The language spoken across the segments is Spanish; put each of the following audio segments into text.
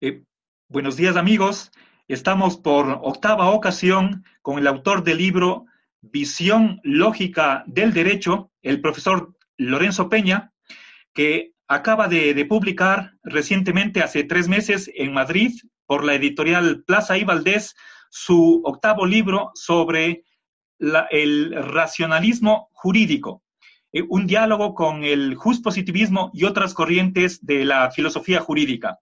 Eh, Buenos días amigos, estamos por octava ocasión con el autor del libro Visión Lógica del Derecho, el profesor Lorenzo Peña, que acaba de publicar recientemente, hace 3 meses, en Madrid, por la editorial Plaza y Valdés, su octavo libro sobre el racionalismo jurídico, un diálogo con el justpositivismo y otras corrientes de la filosofía jurídica.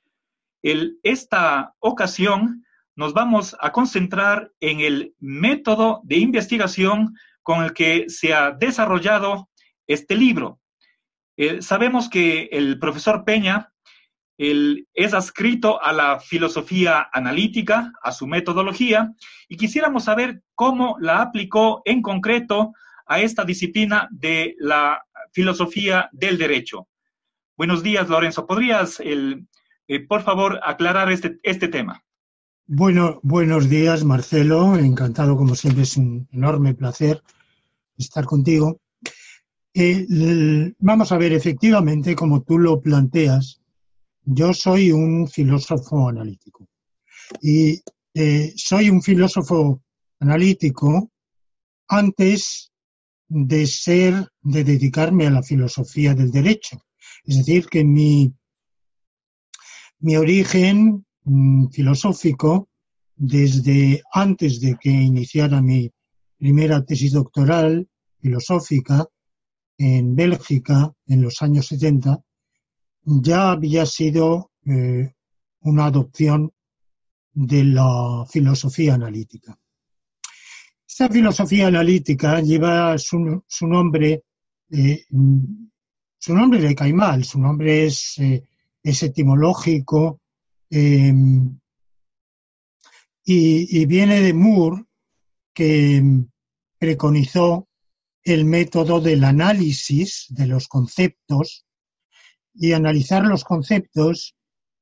Esta ocasión nos vamos a concentrar en el método de investigación con el que se ha desarrollado este libro. Sabemos que el profesor Peña es adscrito a la filosofía analítica, a su metodología, y quisiéramos saber cómo la aplicó en concreto a esta disciplina de la filosofía del derecho. Buenos días, Lorenzo. ¿Podrías, por favor, aclarar este tema? Bueno, buenos días, Marcelo. Encantado, como siempre, es un enorme placer estar contigo. Vamos a ver, efectivamente, como tú lo planteas, yo soy un filósofo analítico. Y soy un filósofo analítico antes de dedicarme a la filosofía del derecho. Es decir, que mi origen filosófico, desde antes de que iniciara mi primera tesis doctoral filosófica en Bélgica en los años 70, ya había sido una adopción de la filosofía analítica. Esta filosofía analítica lleva su nombre, su nombre le cae mal, su nombre es etimológico, y viene de Moore, que preconizó el método del análisis de los conceptos, y analizar los conceptos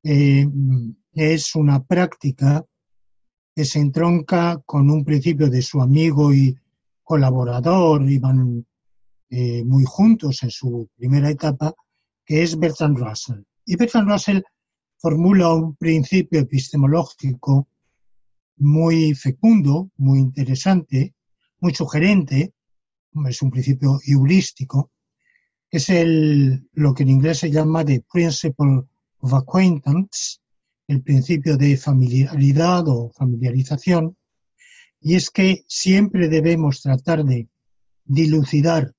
es una práctica que se entronca con un principio de su amigo y colaborador, iban muy juntos en su primera etapa, que es Bertrand Russell. Y Bertrand Russell formula un principio epistemológico muy fecundo, muy interesante, muy sugerente, es un principio heurístico, que es lo que en inglés se llama the principle of acquaintance, el principio de familiaridad o familiarización, y es que siempre debemos tratar de dilucidar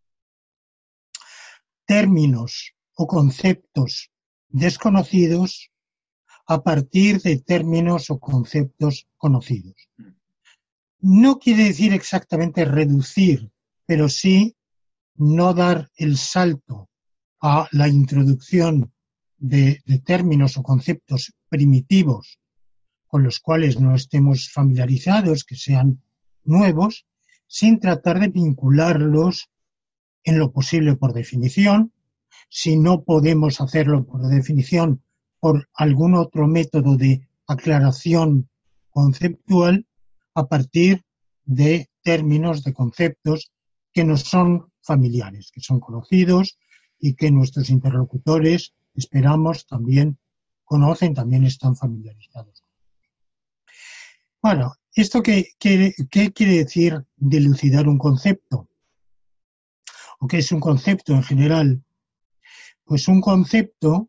términos o conceptos desconocidos a partir de términos o conceptos conocidos. No quiere decir exactamente reducir, pero sí no dar el salto a la introducción de términos o conceptos primitivos con los cuales no estemos familiarizados, que sean nuevos, sin tratar de vincularlos en lo posible por definición. Si no podemos hacerlo por definición, por algún otro método de aclaración conceptual a partir de términos, de conceptos que nos son familiares, que son conocidos y que nuestros interlocutores, esperamos, también conocen, también están familiarizados. Bueno, ¿esto qué quiere decir dilucidar un concepto? ¿O qué es un concepto en general? Pues un concepto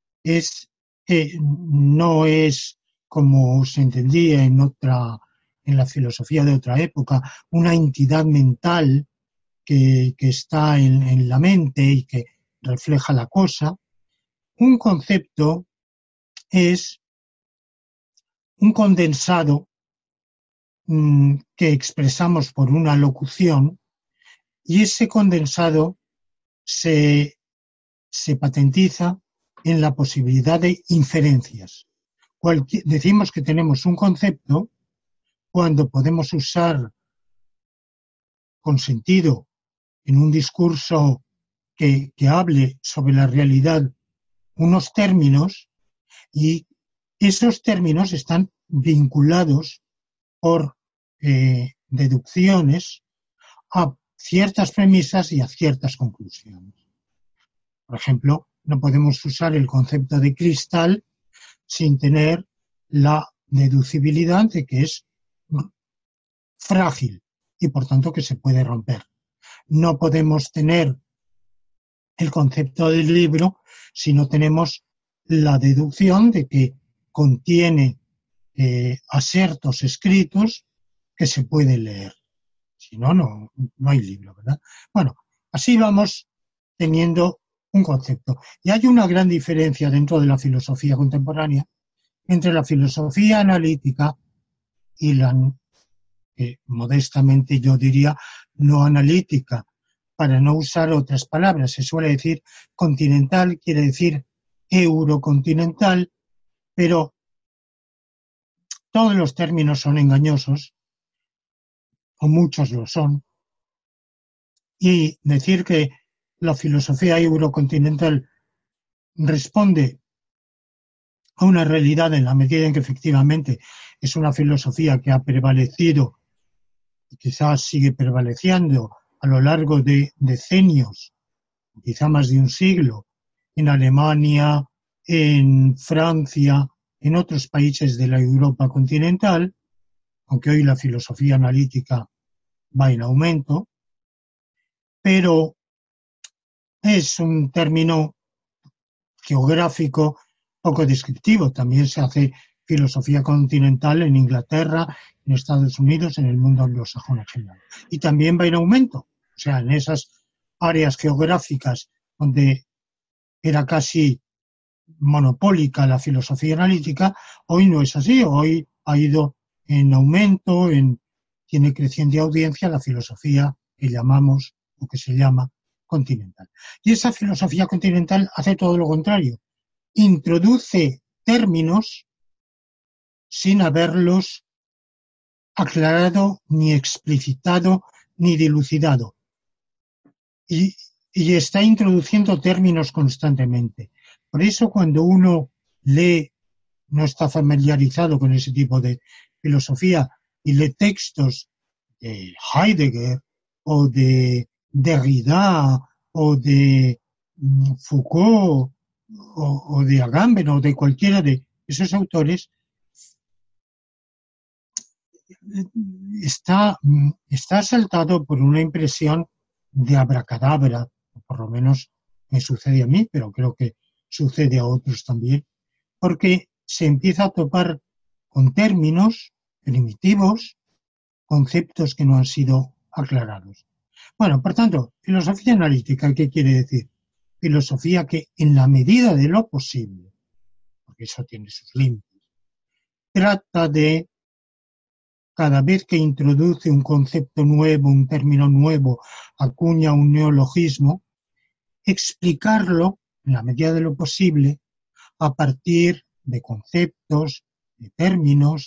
no es, como se entendía en la filosofía de otra época, una entidad mental que está en la mente y que refleja la cosa. Un concepto es un condensado que expresamos por una locución, y ese condensado se patentiza en la posibilidad de inferencias. Decimos que tenemos un concepto cuando podemos usar con sentido en un discurso que hable sobre la realidad unos términos, y esos términos están vinculados por deducciones a ciertas premisas y a ciertas conclusiones. Por ejemplo, no podemos usar el concepto de cristal sin tener la deducibilidad de que es frágil y por tanto que se puede romper. No podemos tener el concepto del libro si no tenemos la deducción de que contiene asertos escritos que se pueden leer. Si no, no hay libro, ¿verdad? Bueno, así vamos teniendo un concepto. Y hay una gran diferencia dentro de la filosofía contemporánea entre la filosofía analítica y la, modestamente yo diría, no analítica, para no usar otras palabras. Se suele decir continental, quiere decir eurocontinental, pero todos los términos son engañosos, o muchos lo son, y decir que la filosofía eurocontinental responde a una realidad en la medida en que efectivamente es una filosofía que ha prevalecido y quizás sigue prevaleciendo a lo largo de decenios, quizá más de un siglo, en Alemania, en Francia, en otros países de la Europa continental, aunque hoy la filosofía analítica va en aumento, pero es un término geográfico poco descriptivo. También se hace filosofía continental en Inglaterra, en Estados Unidos, en el mundo anglosajón en general. Y también va en aumento. O sea, en esas áreas geográficas donde era casi monopólica la filosofía analítica, hoy no es así. Hoy ha ido en aumento, tiene creciente audiencia la filosofía que llamamos, o que se llama, continental. Y esa filosofía continental hace todo lo contrario. Introduce términos sin haberlos aclarado, ni explicitado, ni dilucidado. Y está introduciendo términos constantemente. Por eso cuando uno lee, no está familiarizado con ese tipo de filosofía, y lee textos de Heidegger, o de Derrida, o de Foucault, o de Agamben, o de cualquiera de esos autores, está asaltado por una impresión de abracadabra, por lo menos me sucede a mí, pero creo que sucede a otros también, porque se empieza a topar con términos primitivos, conceptos que no han sido aclarados. Bueno, por tanto, filosofía analítica, ¿qué quiere decir? Filosofía que, en la medida de lo posible, porque eso tiene sus límites, trata de, cada vez que introduce un concepto nuevo, un término nuevo, acuña un neologismo, explicarlo, en la medida de lo posible, a partir de conceptos, de términos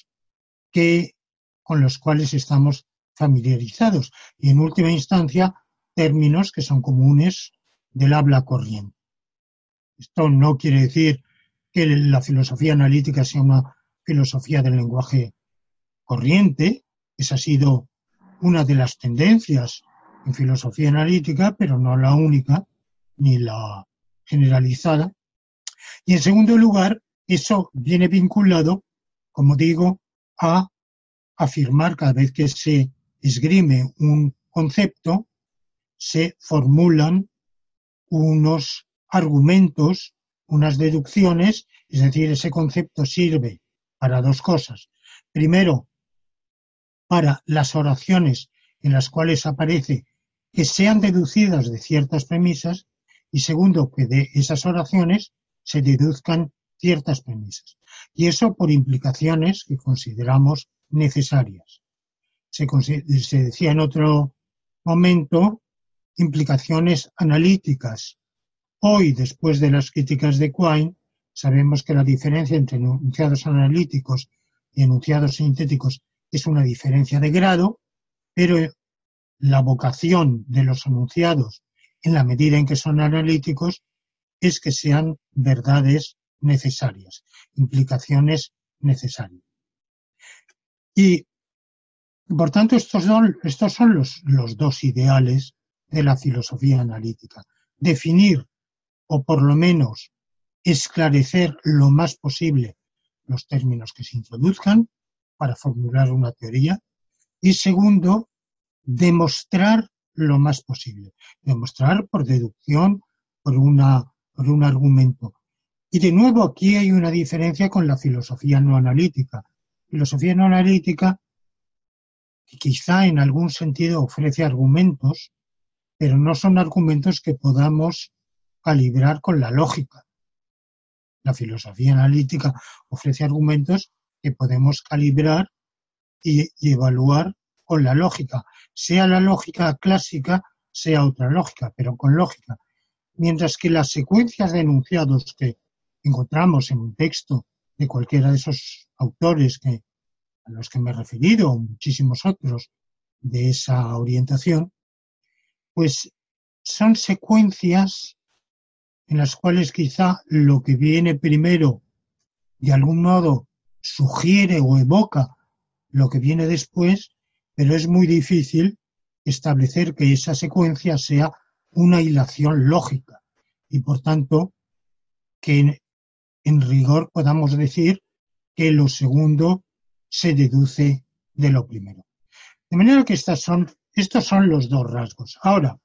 con los cuales estamos familiarizados. Y en última instancia, términos que son comunes del habla corriente. Esto no quiere decir que la filosofía analítica sea una filosofía del lenguaje corriente. Esa ha sido una de las tendencias en filosofía analítica, pero no la única, ni la generalizada. Y en segundo lugar, eso viene vinculado, como digo, a afirmar cada vez que se esgrime un concepto, se formulan unos argumentos, unas deducciones, es decir, ese concepto sirve para dos cosas. Primero, para las oraciones en las cuales aparece que sean deducidas de ciertas premisas, y segundo, que de esas oraciones se deduzcan ciertas premisas. Y eso por implicaciones que consideramos necesarias. Se decía en otro momento implicaciones analíticas. Hoy, después de las críticas de Quine, sabemos que la diferencia entre enunciados analíticos y enunciados sintéticos es una diferencia de grado, pero la vocación de los enunciados, en la medida en que son analíticos, es que sean verdades necesarias, implicaciones necesarias. Y, por tanto, estos son los dos ideales de la filosofía analítica. Definir, o por lo menos esclarecer lo más posible, los términos que se introduzcan para formular una teoría. Y segundo, demostrar lo más posible. Demostrar por deducción, por un argumento. Y de nuevo aquí hay una diferencia con la filosofía no analítica. Filosofía no analítica que quizá en algún sentido ofrece argumentos, pero no son argumentos que podamos calibrar con la lógica. La filosofía analítica ofrece argumentos que podemos calibrar y evaluar con la lógica, sea la lógica clásica, sea otra lógica, pero con lógica. Mientras que las secuencias de enunciados que encontramos en un texto de cualquiera de esos autores a los que me he referido, o muchísimos otros de esa orientación, pues son secuencias en las cuales quizá lo que viene primero de algún modo sugiere o evoca lo que viene después, pero es muy difícil establecer que esa secuencia sea una hilación lógica y por tanto que en rigor podamos decir que lo segundo se deduce de lo primero. De manera que estos son los dos rasgos. Ahora,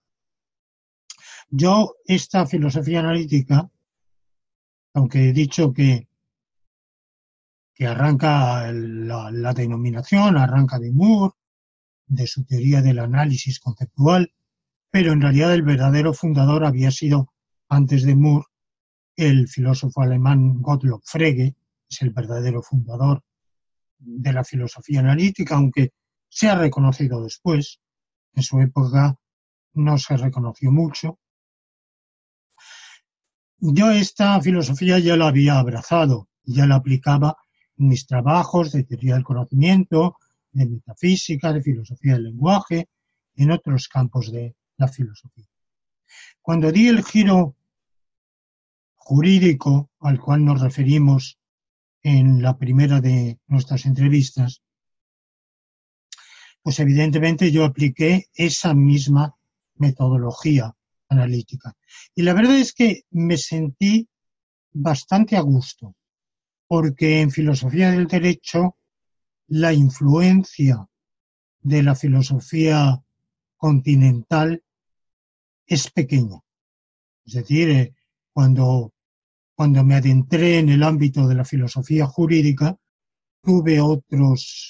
yo esta filosofía analítica, aunque he dicho que arranca la denominación, arranca de Moore, de su teoría del análisis conceptual, pero en realidad el verdadero fundador había sido, antes de Moore, el filósofo alemán Gottlob Frege, es el verdadero fundador de la filosofía analítica, aunque se ha reconocido después. En su época no se reconoció mucho. Yo esta filosofía ya la había abrazado, ya la aplicaba en mis trabajos de teoría del conocimiento, de metafísica, de filosofía del lenguaje, en otros campos de la filosofía. Cuando di el giro jurídico al cual nos referimos en la primera de nuestras entrevistas, pues evidentemente yo apliqué esa misma metodología analítica. Y la verdad es que me sentí bastante a gusto, porque en filosofía del derecho la influencia de la filosofía continental es pequeña. Es decir, cuando me adentré en el ámbito de la filosofía jurídica, tuve otros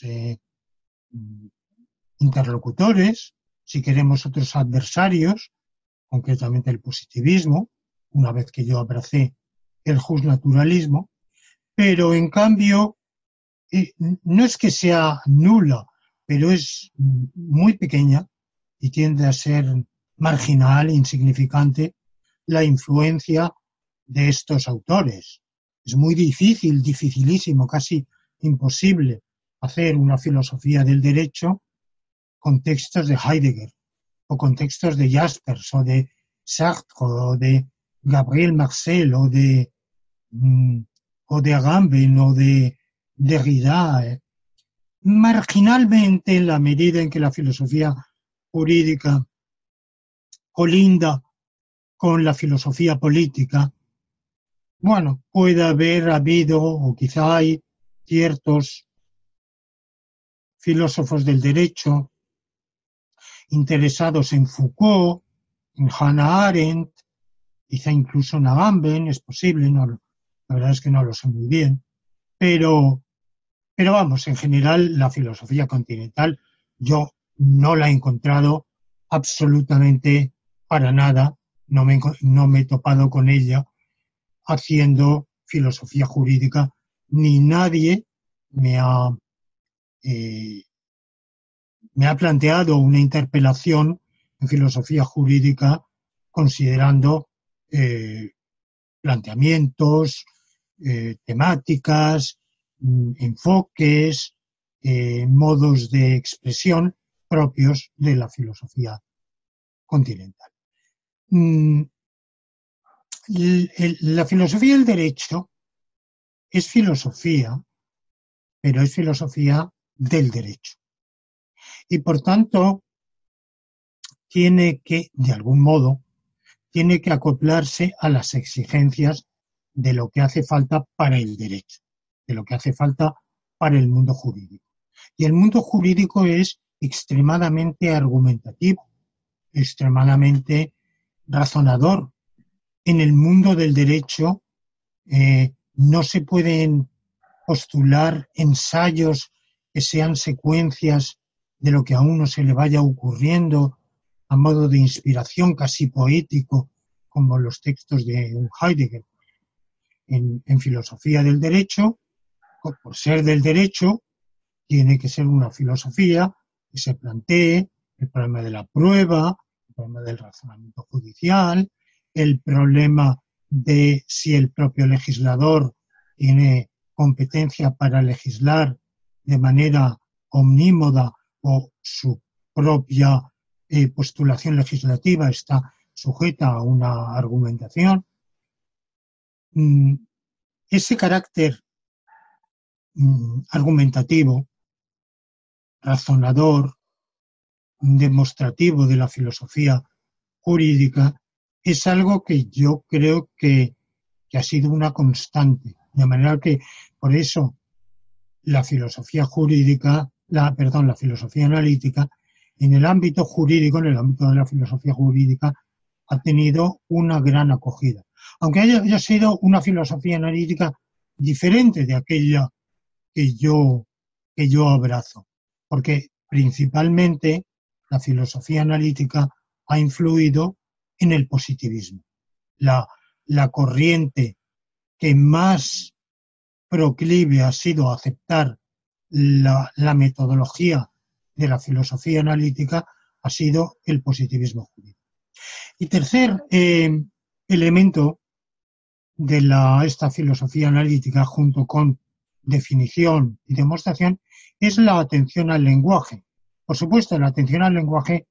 interlocutores, si queremos otros adversarios, concretamente el positivismo, una vez que yo abracé el justnaturalismo, pero en cambio no es que sea nula, pero es muy pequeña y tiende a ser marginal, insignificante, la influencia de estos autores. Es muy difícil, dificilísimo, casi imposible hacer una filosofía del derecho con textos de Heidegger, o con textos de Jaspers, o de Sartre, o de Gabriel Marcel, o de Agamben, o de Derrida. Marginalmente, en la medida en que la filosofía jurídica colinda con la filosofía política, bueno, puede haber habido, o quizá hay, ciertos filósofos del derecho interesados en Foucault, en Hannah Arendt, quizá incluso en Agamben, es posible, no, la verdad es que no lo sé muy bien, pero vamos, en general la filosofía continental yo no la he encontrado absolutamente para nada, no me he topado con ella haciendo filosofía jurídica, ni nadie me ha planteado una interpelación en filosofía jurídica considerando planteamientos, temáticas, enfoques, modos de expresión propios de la filosofía continental. La filosofía del derecho es filosofía, pero es filosofía del derecho. Y por tanto, tiene que, de algún modo, tiene que acoplarse a las exigencias de lo que hace falta para el derecho. de lo que hace falta para el mundo jurídico. Y el mundo jurídico es extremadamente argumentativo, extremadamente razonador. En el mundo del derecho no se pueden postular ensayos que sean secuencias de lo que a uno se le vaya ocurriendo a modo de inspiración casi poético, como los textos de Heidegger. En filosofía del derecho, por ser del derecho, tiene que ser una filosofía que se plantee el problema de la prueba, el problema del razonamiento judicial, el problema de si el propio legislador tiene competencia para legislar de manera omnímoda o su propia postulación legislativa está sujeta a una argumentación. Ese carácter argumentativo, razonador, demostrativo de la filosofía jurídica es algo que yo creo que ha sido una constante. De manera que, por eso, la filosofía jurídica, la filosofía analítica, en el ámbito jurídico, en el ámbito de la filosofía jurídica, ha tenido una gran acogida. Aunque haya sido una filosofía analítica diferente de aquella que yo abrazo, porque principalmente la filosofía analítica ha influido en el positivismo. La corriente que más proclive ha sido a aceptar la metodología de la filosofía analítica ha sido el positivismo jurídico. Y tercer elemento de esta filosofía analítica, junto con definición y demostración, es la atención al lenguaje. Por supuesto, la atención al lenguaje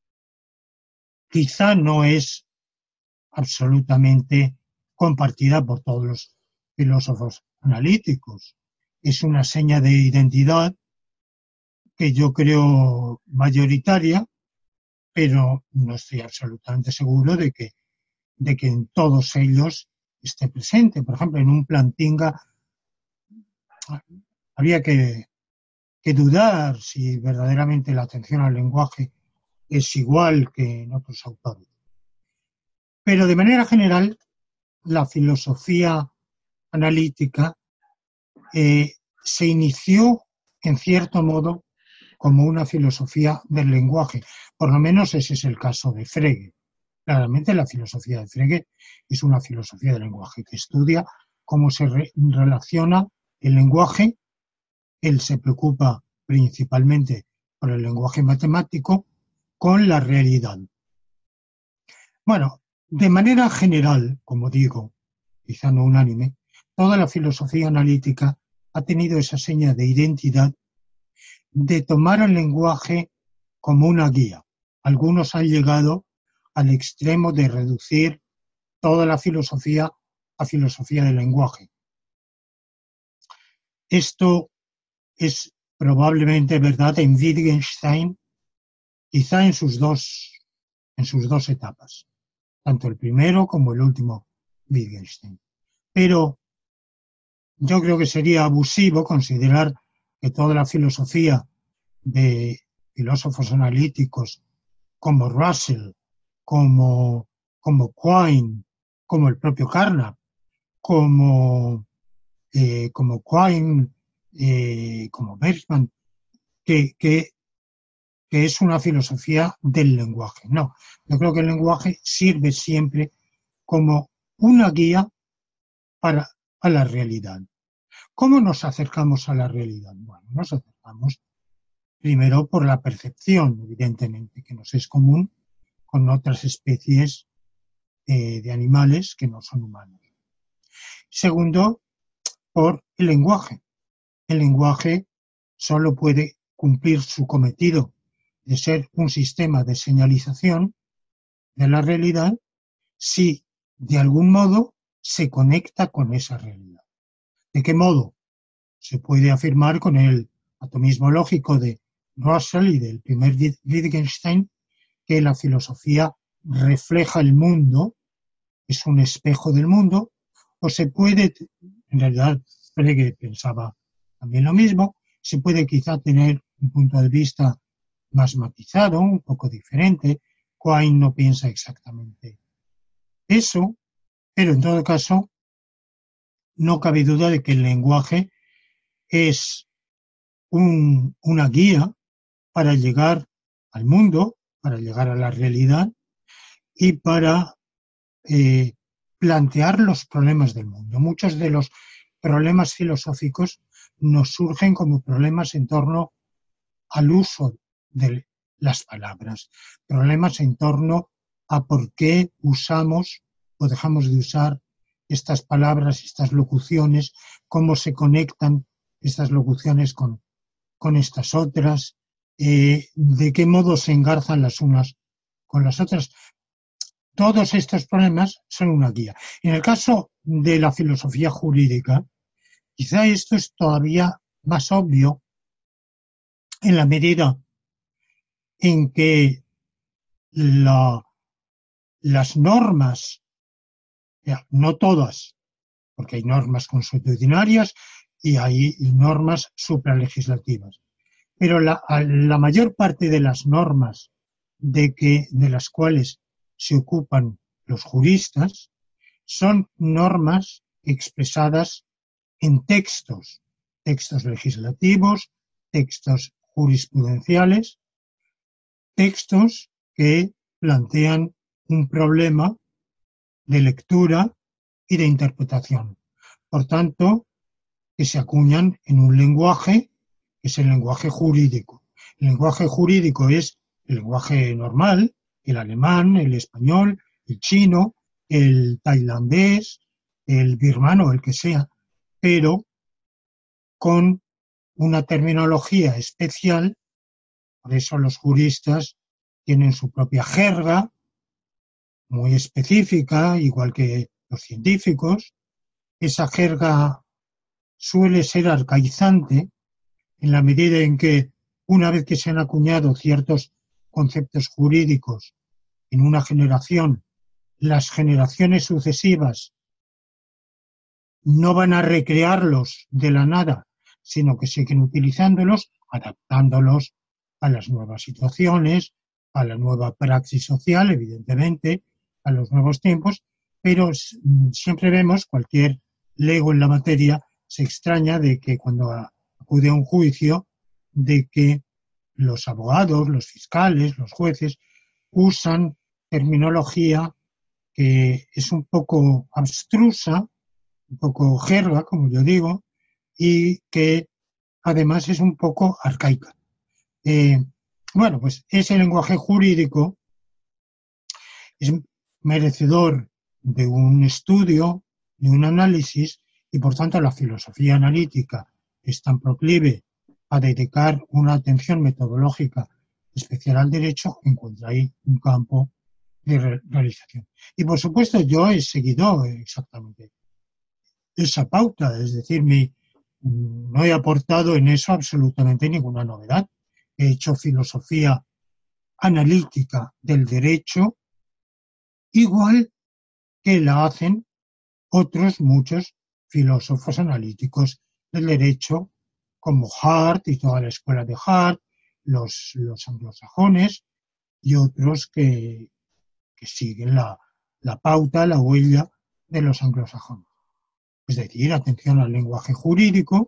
quizá no es absolutamente compartida por todos los filósofos analíticos. Es una seña de identidad que yo creo mayoritaria, pero no estoy absolutamente seguro de que en todos ellos esté presente. Por ejemplo, en un Plantinga habría que dudar si verdaderamente la atención al lenguaje es igual que en otros autores. Pero de manera general, la filosofía analítica se inició, en cierto modo, como una filosofía del lenguaje. Por lo menos ese es el caso de Frege. Claramente la filosofía de Frege es una filosofía del lenguaje que estudia cómo se relaciona el lenguaje. Él se preocupa principalmente por el lenguaje matemático con la realidad. Bueno, de manera general, como digo, quizá no unánime, toda la filosofía analítica ha tenido esa seña de identidad de tomar el lenguaje como una guía. Algunos han llegado al extremo de reducir toda la filosofía a filosofía del lenguaje. Esto es probablemente verdad en Wittgenstein, quizá en sus dos etapas, tanto el primero como el último Wittgenstein. Pero yo creo que sería abusivo considerar que toda la filosofía de filósofos analíticos como Russell, como Quine, como el propio Carnap, como Quine, como Bergman, que es una filosofía del lenguaje. No, yo creo que el lenguaje sirve siempre como una guía a la realidad. ¿Cómo nos acercamos a la realidad? Bueno, nos acercamos primero por la percepción, evidentemente, que nos es común con otras especies de animales que no son humanos. Segundo, por el lenguaje. El lenguaje solo puede cumplir su cometido de ser un sistema de señalización de la realidad si de algún modo se conecta con esa realidad. ¿De qué modo? Se puede afirmar con el atomismo lógico de Russell y del primer Wittgenstein que la filosofía refleja el mundo, es un espejo del mundo, o se puede, en realidad Frege pensaba también lo mismo. Se puede quizá tener un punto de vista más matizado, un poco diferente. Quine no piensa exactamente eso, pero en todo caso no cabe duda de que el lenguaje es una guía para llegar al mundo, para llegar a la realidad y para plantear los problemas del mundo. Muchos de los problemas filosóficos nos surgen como problemas en torno al uso de las palabras, problemas en torno a por qué usamos o dejamos de usar estas palabras, estas locuciones, cómo se conectan estas locuciones con estas otras, de qué modo se engarzan las unas con las otras. Todos estos problemas son una guía. En el caso de la filosofía jurídica, quizá esto es todavía más obvio en la medida en que las normas, no todas, porque hay normas consuetudinarias y hay normas supralegislativas, pero la mayor parte de las normas de las cuales se ocupan los juristas son normas expresadas en textos legislativos, textos jurisprudenciales, textos que plantean un problema de lectura y de interpretación. Por tanto, que se acuñan en un lenguaje que es el lenguaje jurídico. El lenguaje jurídico es el lenguaje normal, el alemán, el español, el chino, el tailandés, el birmano, el que sea, pero con una terminología especial. Por eso los juristas tienen su propia jerga, muy específica, igual que los científicos. Esa jerga suele ser arcaizante en la medida en que, una vez que se han acuñado ciertos conceptos jurídicos en una generación, las generaciones sucesivas no van a recrearlos de la nada, sino que siguen utilizándolos, adaptándolos a las nuevas situaciones, a la nueva praxis social, evidentemente, a los nuevos tiempos, pero siempre vemos, cualquier lego en la materia se extraña de que cuando acude a un juicio, de que los abogados, los fiscales, los jueces usan terminología que es un poco abstrusa, un poco jerga, como yo digo, y que además es un poco arcaica. Bueno, pues ese lenguaje jurídico es merecedor de un estudio, de un análisis, y por tanto la filosofía analítica es tan proclive a dedicar una atención metodológica especial al derecho, encuentra ahí un campo de realización. Y por supuesto yo he seguido exactamente esa pauta, es decir, no he aportado en eso absolutamente ninguna novedad. He hecho filosofía analítica del derecho igual que la hacen otros muchos filósofos analíticos del derecho, como Hart y toda la escuela de Hart, los anglosajones y otros que siguen la pauta, la huella de los anglosajones. Es decir, atención al lenguaje jurídico,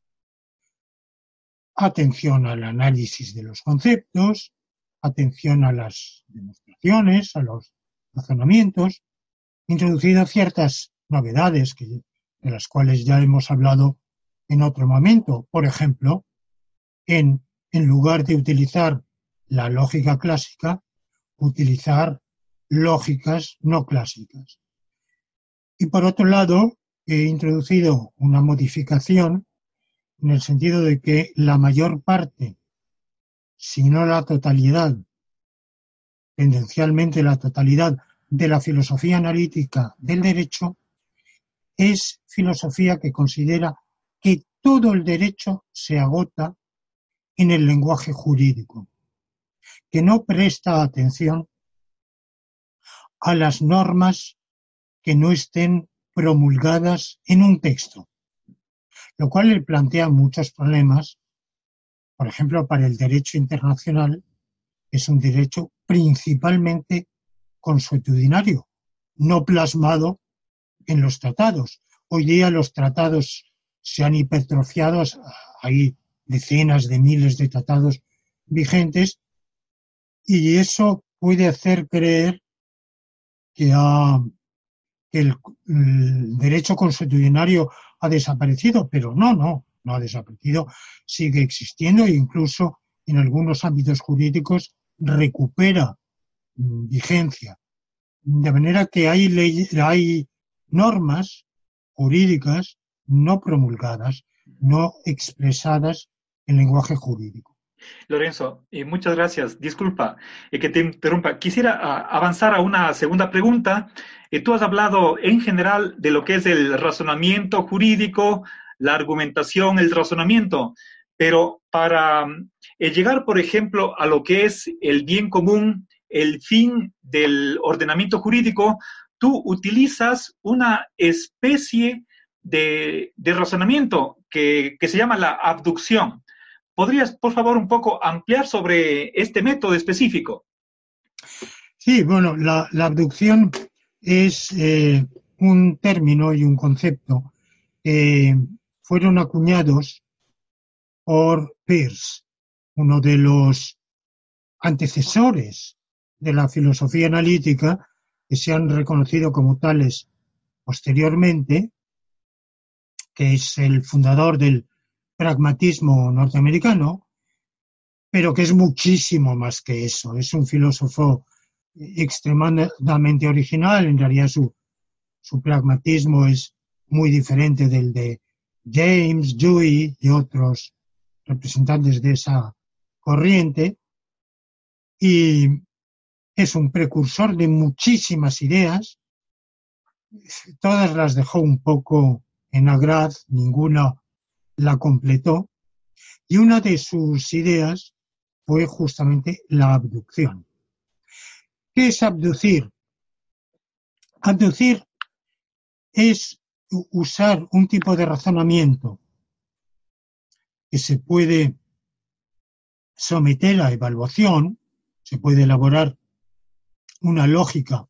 atención al análisis de los conceptos, atención a las demostraciones, a los razonamientos, introducido ciertas novedades de las cuales ya hemos hablado en otro momento. Por ejemplo, en lugar de utilizar la lógica clásica, utilizar lógicas no clásicas. Y por otro lado, he introducido una modificación en el sentido de que la mayor parte, si no la totalidad, tendencialmente la totalidad de la filosofía analítica del derecho, es filosofía que considera que todo el derecho se agota en el lenguaje jurídico, que no presta atención a las normas que no estén promulgadas en un texto. lo cual le plantea muchos problemas, por ejemplo, para el derecho internacional, que es un derecho principalmente consuetudinario, no plasmado en los tratados. Hoy día los tratados se han hipertrofiado, hay decenas de miles de tratados vigentes, y eso puede hacer creer que el derecho consuetudinario ha desaparecido, pero no ha desaparecido, sigue existiendo e incluso en algunos ámbitos jurídicos recupera vigencia. De manera que hay normas jurídicas no promulgadas, no expresadas en lenguaje jurídico. Lorenzo, muchas gracias. Disculpa que te interrumpa. Quisiera avanzar a una segunda pregunta. Tú has hablado en general de lo que es el razonamiento jurídico, la argumentación, el razonamiento, pero para llegar, por ejemplo, a lo que es el bien común, el fin del ordenamiento jurídico, tú utilizas una especie de razonamiento que se llama la abducción. ¿Podrías, por favor, un poco ampliar sobre este método específico? Sí, bueno, la abducción es un término y un concepto que fueron acuñados por Peirce, uno de los antecesores de la filosofía analítica, que se han reconocido como tales posteriormente, que es el fundador del pragmatismo norteamericano, pero que es muchísimo más que eso. Es un filósofo extremadamente original. En realidad su pragmatismo es muy diferente del de James, Dewey y otros representantes de esa corriente, y es un precursor de muchísimas ideas. Todas las dejó un poco en agraz, ninguna la completó, y una de sus ideas fue justamente la abducción. ¿Qué es abducir? Abducir es usar un tipo de razonamiento que se puede someter a evaluación, se puede elaborar una lógica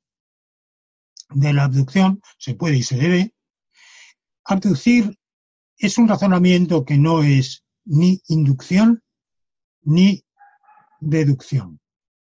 de la abducción, se puede y se debe. Abducir es un razonamiento que no es ni inducción ni deducción.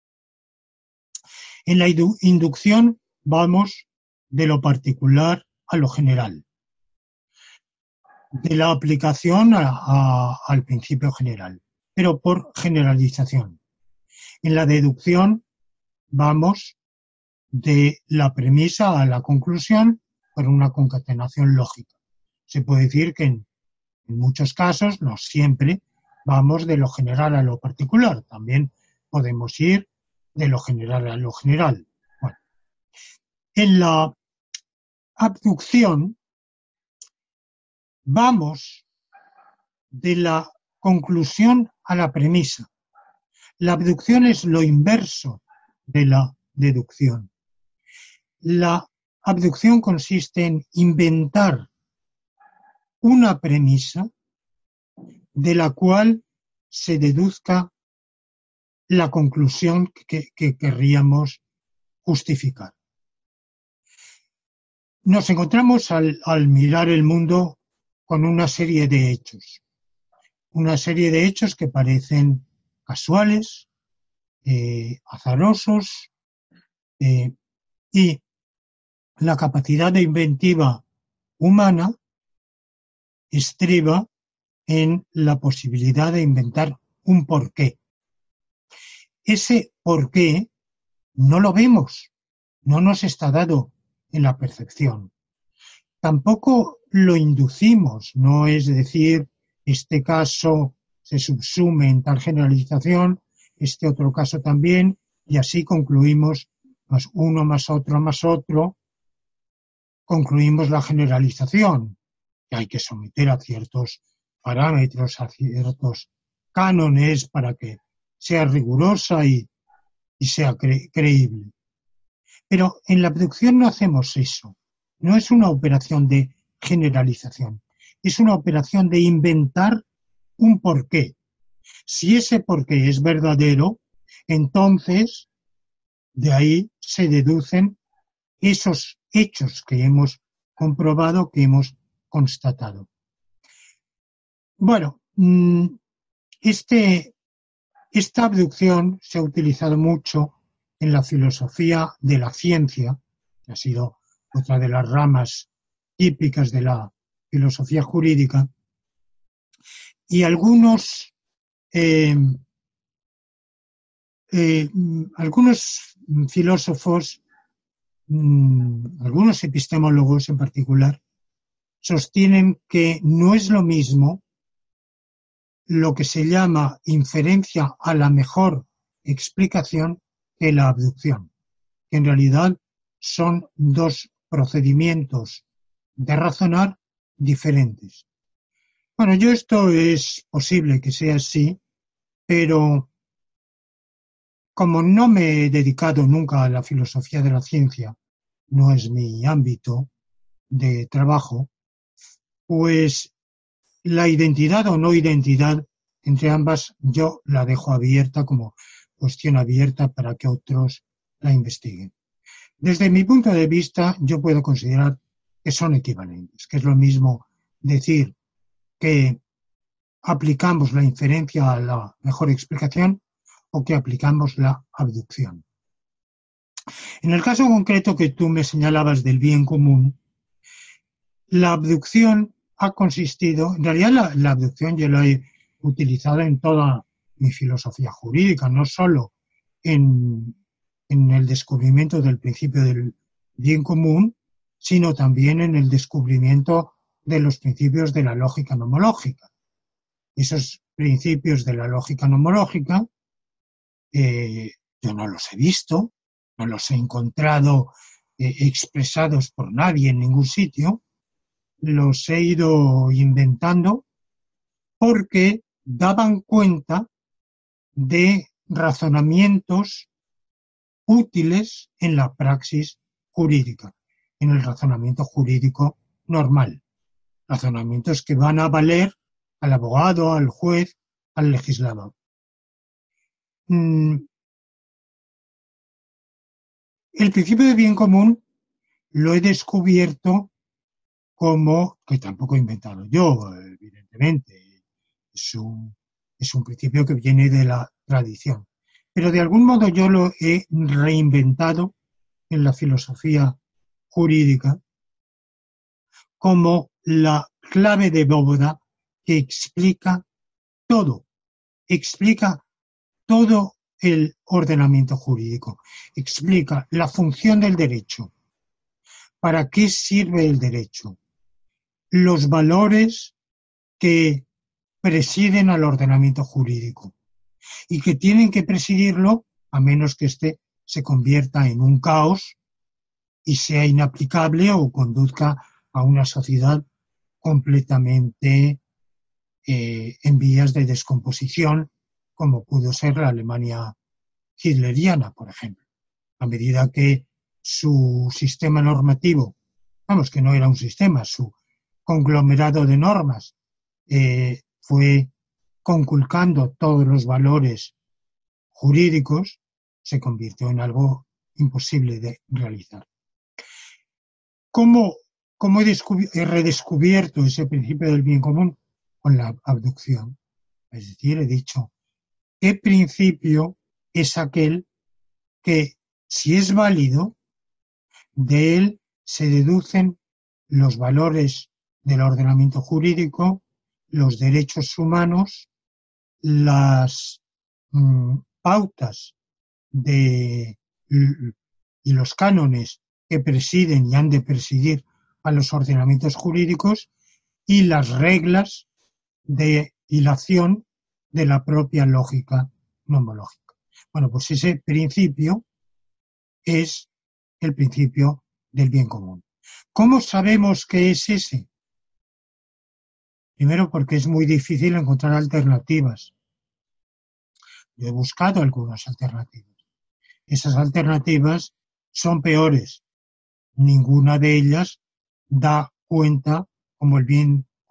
En la inducción vamos de lo particular a lo general, de la aplicación al principio general, pero por generalización. En la deducción vamos de la premisa a la conclusión por una concatenación lógica. Se puede decir que en muchos casos, no siempre, vamos de lo general a lo particular. También podemos ir de lo general a lo general. Bueno, en la abducción vamos de la conclusión a la premisa. La abducción es lo inverso de la deducción. La abducción consiste en inventar una premisa de la cual se deduzca la conclusión que querríamos justificar. Nos encontramos al mirar el mundo con una serie de hechos que parecen casuales, azarosos, y la capacidad de inventiva humana estriba en la posibilidad de inventar un porqué. Ese porqué no lo vemos, no nos está dado en la percepción. Tampoco lo inducimos, no es decir, este caso se subsume en tal generalización, este otro caso también, y así concluimos más uno, más otro, concluimos la generalización, que hay que someter a ciertos parámetros, a ciertos cánones para que sea rigurosa y sea creíble. Pero en la abducción no hacemos eso. No es una operación de generalización. es una operación de inventar un porqué. Si ese porqué es verdadero, entonces de ahí se deducen esos hechos que hemos comprobado, que hemos constatado. Bueno, esta abducción se ha utilizado mucho en la filosofía de la ciencia, que ha sido otra de las ramas típicas de la filosofía jurídica, y algunos filósofos, algunos epistemólogos en particular, sostienen que no es lo mismo lo que se llama inferencia a la mejor explicación que la abducción, que en realidad son dos procedimientos de razonar diferentes. Bueno, esto es posible que sea así, pero como no me he dedicado nunca a la filosofía de la ciencia, no es mi ámbito de trabajo, pues la identidad o no identidad entre ambas yo la dejo abierta como cuestión abierta para que otros la investiguen. Desde mi punto de vista, yo puedo considerar que son equivalentes, que es lo mismo decir que aplicamos la inferencia a la mejor explicación o que aplicamos la abducción. En el caso concreto que tú me señalabas del bien común, la abducción ha consistido, en realidad la abducción yo la he utilizado en toda mi filosofía jurídica, no solo en el descubrimiento del principio del bien común, sino también en el descubrimiento de los principios de la lógica nomológica. Esos principios de la lógica nomológica yo no los he visto, no los he encontrado expresados por nadie en ningún sitio, los he ido inventando porque daban cuenta de razonamientos útiles en la praxis jurídica, en el razonamiento jurídico normal. Razonamientos que van a valer al abogado, al juez, al legislador. El principio de bien común lo he descubierto como, que tampoco he inventado yo, evidentemente, es un principio que viene de la tradición. Pero de algún modo yo lo he reinventado en la filosofía jurídica como la clave de bóveda que explica todo el ordenamiento jurídico, explica la función del derecho, para qué sirve el derecho, los valores que presiden al ordenamiento jurídico y que tienen que presidirlo a menos que éste se convierta en un caos y sea inaplicable o conduzca a una sociedad completamente en vías de descomposición, como pudo ser la Alemania hitleriana, por ejemplo. A medida que su sistema normativo, que no era un sistema, su conglomerado de normas fue conculcando todos los valores jurídicos, se convirtió en algo imposible de realizar. ¿Cómo he redescubierto ese principio del bien común? Con la abducción. Es decir, he dicho, ¿qué principio es aquel que, si es válido, de él se deducen los valores del ordenamiento jurídico, los derechos humanos, las pautas y los cánones que presiden y han de presidir a los ordenamientos jurídicos y las reglas de hilación de la propia lógica nomológica. Bueno, pues ese principio es el principio del bien común. ¿Cómo sabemos que es ese? Primero, porque es muy difícil encontrar alternativas. Yo he buscado algunas alternativas. Esas alternativas son peores. Ninguna de ellas da cuenta como el bien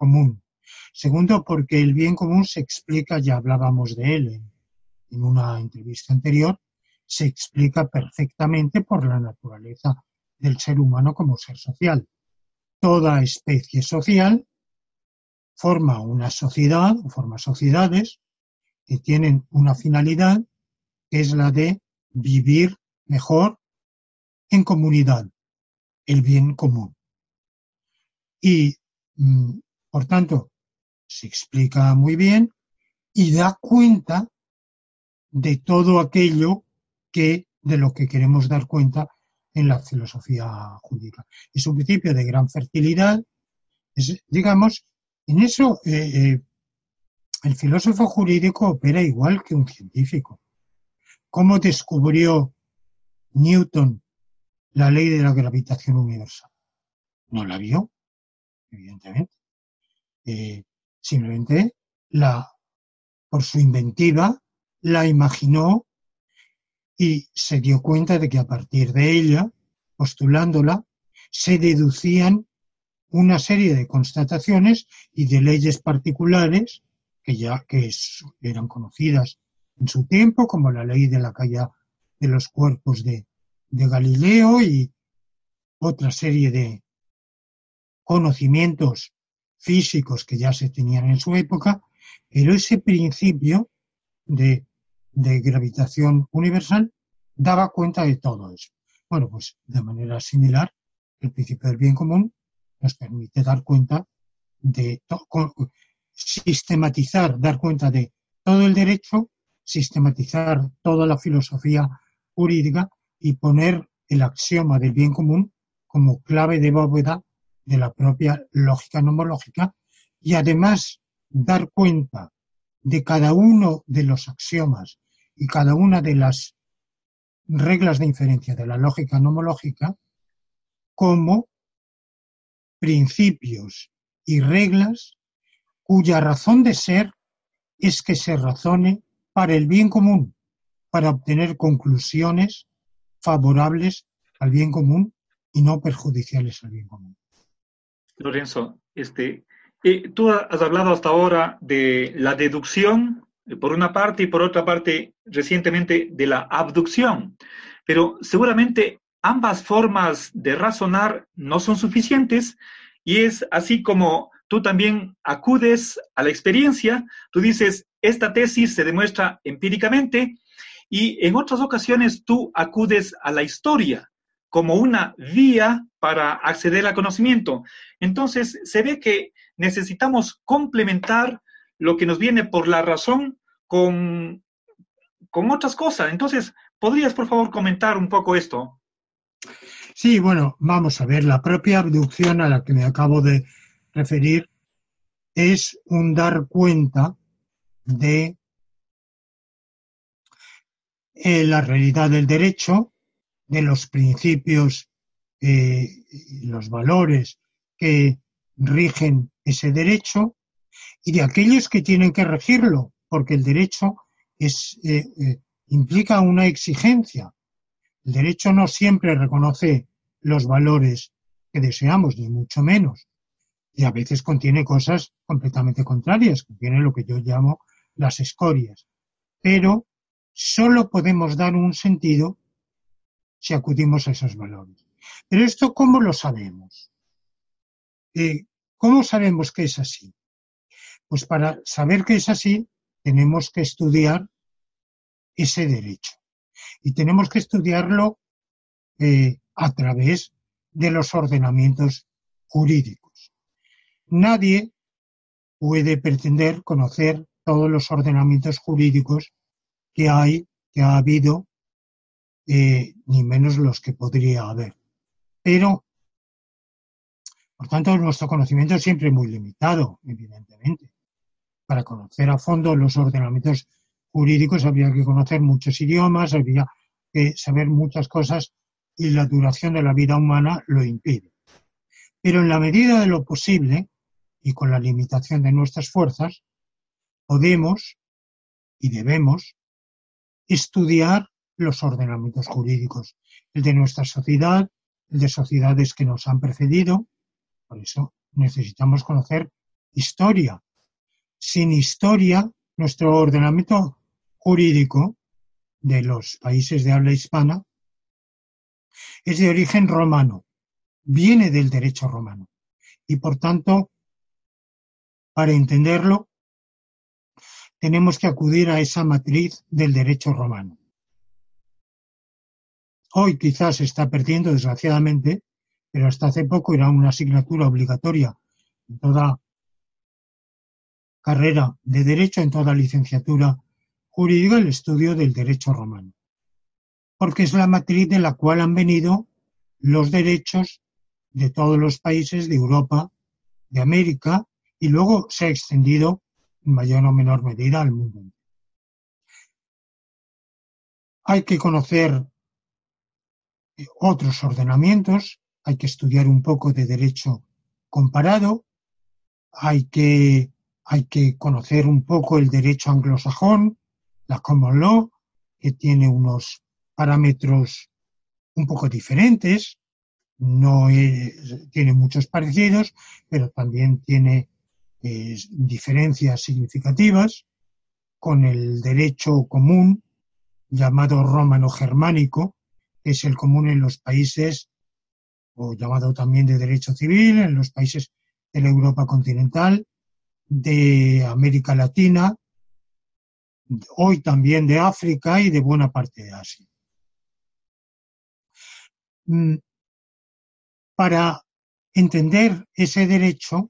común. Segundo, porque el bien común se explica, ya hablábamos de él en una entrevista anterior, se explica perfectamente por la naturaleza del ser humano como ser social. Toda especie social forma una sociedad, o forma sociedades que tienen una finalidad, que es la de vivir mejor en comunidad, el bien común. Y, por tanto, se explica muy bien y da cuenta de todo aquello de lo que queremos dar cuenta en la filosofía jurídica. Es un principio de gran fertilidad. Digamos, en eso el filósofo jurídico opera igual que un científico. ¿Cómo descubrió Newton la ley de la gravitación universal? No la vio, evidentemente. Simplemente por su inventiva la imaginó y se dio cuenta de que a partir de ella, postulándola, se deducían una serie de constataciones y de leyes particulares que eran conocidas en su tiempo, como la ley de la caída de los cuerpos de Galileo y otra serie de conocimientos físicos que ya se tenían en su época, pero ese principio de gravitación universal daba cuenta de todo eso. Bueno, pues de manera similar, el principio del bien común nos permite dar cuenta sistematizar, dar cuenta de todo el derecho, sistematizar toda la filosofía jurídica y poner el axioma del bien común como clave de bóveda de la propia lógica nomológica y además dar cuenta de cada uno de los axiomas y cada una de las reglas de inferencia de la lógica nomológica como principios y reglas cuya razón de ser es que se razone para el bien común, para obtener conclusiones favorables al bien común y no perjudiciales al bien común. Lorenzo, tú has hablado hasta ahora de la deducción, por una parte, y por otra parte, recientemente, de la abducción. Pero seguramente ambas formas de razonar no son suficientes y es así como tú también acudes a la experiencia, tú dices, esta tesis se demuestra empíricamente y en otras ocasiones tú acudes a la historia como una vía para acceder al conocimiento. Entonces, se ve que necesitamos complementar lo que nos viene por la razón con otras cosas. Entonces, ¿podrías, por favor, comentar un poco esto? Sí, bueno, vamos a ver, la propia abducción a la que me acabo de referir es un dar cuenta de la realidad del derecho, de los principios, los valores que rigen ese derecho y de aquellos que tienen que regirlo, porque el derecho implica una exigencia. El derecho no siempre reconoce los valores que deseamos, ni mucho menos. Y a veces contiene cosas completamente contrarias, contiene lo que yo llamo las escorias. Pero solo podemos dar un sentido si acudimos a esos valores. Pero esto, ¿cómo lo sabemos? ¿Cómo sabemos que es así? Pues para saber que es así, tenemos que estudiar ese derecho. Y tenemos que estudiarlo a través de los ordenamientos jurídicos. Nadie puede pretender conocer todos los ordenamientos jurídicos que ha habido, ni menos los que podría haber. Pero, por tanto, nuestro conocimiento es siempre muy limitado, evidentemente. Para conocer a fondo los ordenamientos jurídicos habría que conocer muchos idiomas, habría que saber muchas cosas y la duración de la vida humana lo impide. Pero en la medida de lo posible y con la limitación de nuestras fuerzas, podemos y debemos estudiar los ordenamientos jurídicos, el de nuestra sociedad, el de sociedades que nos han precedido. Por eso necesitamos conocer historia. Sin historia, nuestro ordenamiento jurídico de los países de habla hispana es de origen romano, viene del derecho romano. Y por tanto, para entenderlo, tenemos que acudir a esa matriz del derecho romano. Hoy quizás se está perdiendo, desgraciadamente, pero hasta hace poco era una asignatura obligatoria en toda carrera de derecho, en toda licenciatura jurídica, el estudio del derecho romano. Porque es la matriz de la cual han venido los derechos de todos los países de Europa, de América, y luego se ha extendido en mayor o menor medida al mundo. Hay que conocer otros ordenamientos, hay que estudiar un poco de derecho comparado, hay que conocer un poco el derecho anglosajón, la common law, que tiene unos parámetros un poco diferentes, tiene muchos parecidos, pero también tiene diferencias significativas con el derecho común llamado romano-germánico, que es el común en los países, o llamado también de derecho civil, en los países de la Europa continental, de América Latina, hoy también de África y de buena parte de Asia. Para entender ese derecho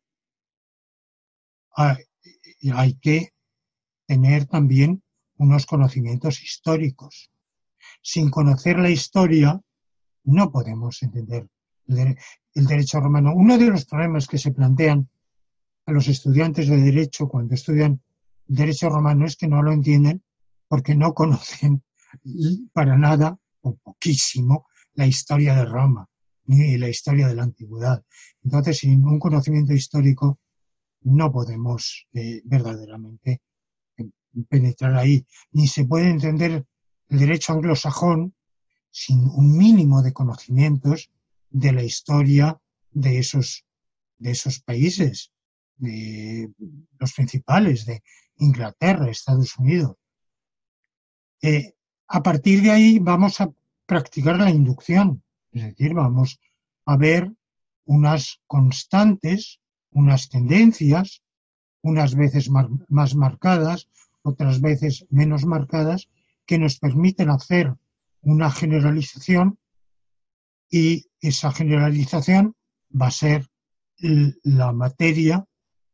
hay que tener también unos conocimientos históricos. Sin conocer la historia no podemos entender el derecho romano. Uno de los problemas que se plantean a los estudiantes de derecho cuando estudian derecho romano es que no lo entienden porque no conocen para nada o poquísimo la historia de Roma ni la historia de la antigüedad. Entonces, sin un conocimiento histórico no podemos verdaderamente penetrar ahí. Ni se puede entender el derecho anglosajón sin un mínimo de conocimientos de la historia de esos países, de los principales, de Inglaterra, Estados Unidos. A partir de ahí vamos a practicar la inducción, es decir, vamos a ver unas constantes, unas tendencias, unas veces más marcadas, otras veces menos marcadas, que nos permiten hacer una generalización, y esa generalización va a ser la materia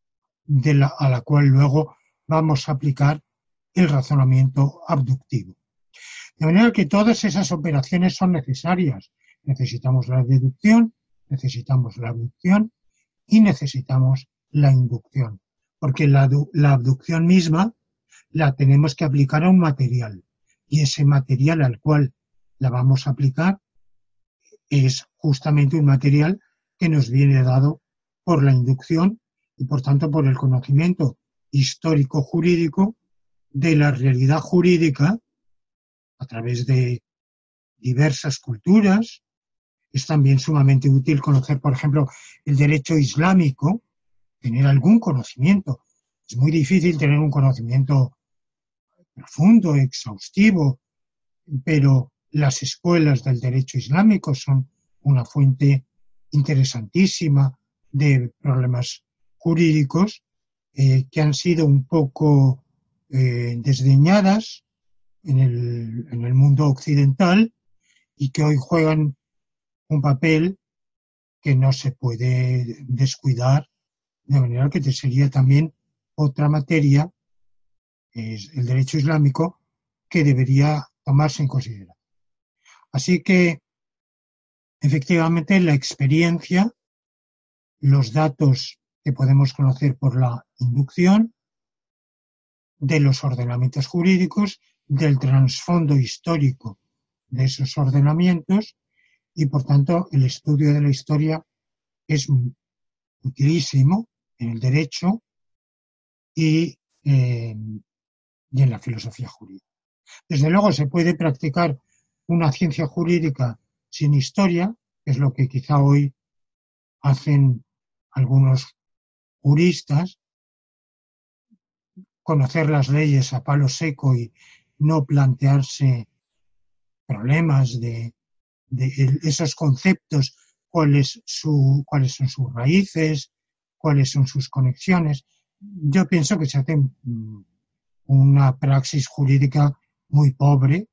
a la cual luego vamos a aplicar el razonamiento abductivo. De manera que todas esas operaciones son necesarias. Necesitamos la deducción, necesitamos la abducción y necesitamos la inducción. Porque la abducción misma la tenemos que aplicar a un material. Y ese material al cual la vamos a aplicar es justamente un material que nos viene dado por la inducción y por tanto por el conocimiento histórico-jurídico de la realidad jurídica a través de diversas culturas. Es también sumamente útil conocer, por ejemplo, el derecho islámico, tener algún conocimiento. Es muy difícil tener un conocimiento profundo, exhaustivo, pero las escuelas del derecho islámico son una fuente interesantísima de problemas jurídicos que han sido un poco desdeñadas en el mundo occidental y que hoy juegan un papel que no se puede descuidar, de manera que sería también otra materia, es el derecho islámico, que debería tomarse en consideración. Así que, efectivamente, la experiencia, los datos que podemos conocer por la inducción, de los ordenamientos jurídicos, del trasfondo histórico de esos ordenamientos, y por tanto el estudio de la historia es utilísimo en el derecho y en la filosofía jurídica. Desde luego se puede practicar una ciencia jurídica sin historia, que es lo que quizá hoy hacen algunos puristas, conocer las leyes a palo seco y no plantearse problemas de esos conceptos, cuáles son sus raíces, cuáles son sus conexiones. Yo pienso que se hace una praxis jurídica muy pobre,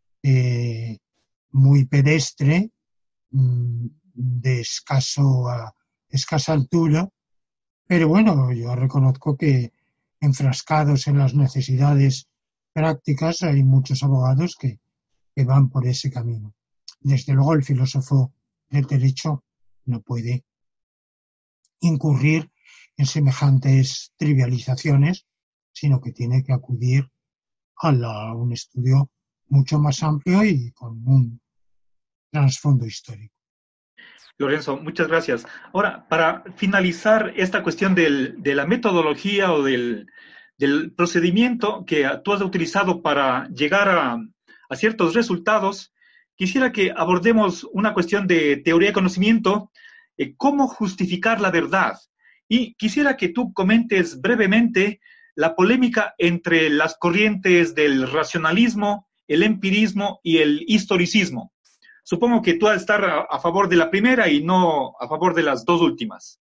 muy pedestre, de escasa altura, pero bueno, yo reconozco que enfrascados en las necesidades prácticas hay muchos abogados que van por ese camino. Desde luego el filósofo del derecho no puede incurrir en semejantes trivializaciones, sino que tiene que acudir a un estudio mucho más amplio y con un trasfondo histórico. Lorenzo, muchas gracias. Ahora, para finalizar esta cuestión de la metodología o del procedimiento que tú has utilizado para llegar a ciertos resultados, quisiera que abordemos una cuestión de teoría de conocimiento, cómo justificar la verdad. Y quisiera que tú comentes brevemente la polémica entre las corrientes del racionalismo, el empirismo y el historicismo. Supongo que tú vas a estar a favor de la primera y no a favor de las dos últimas.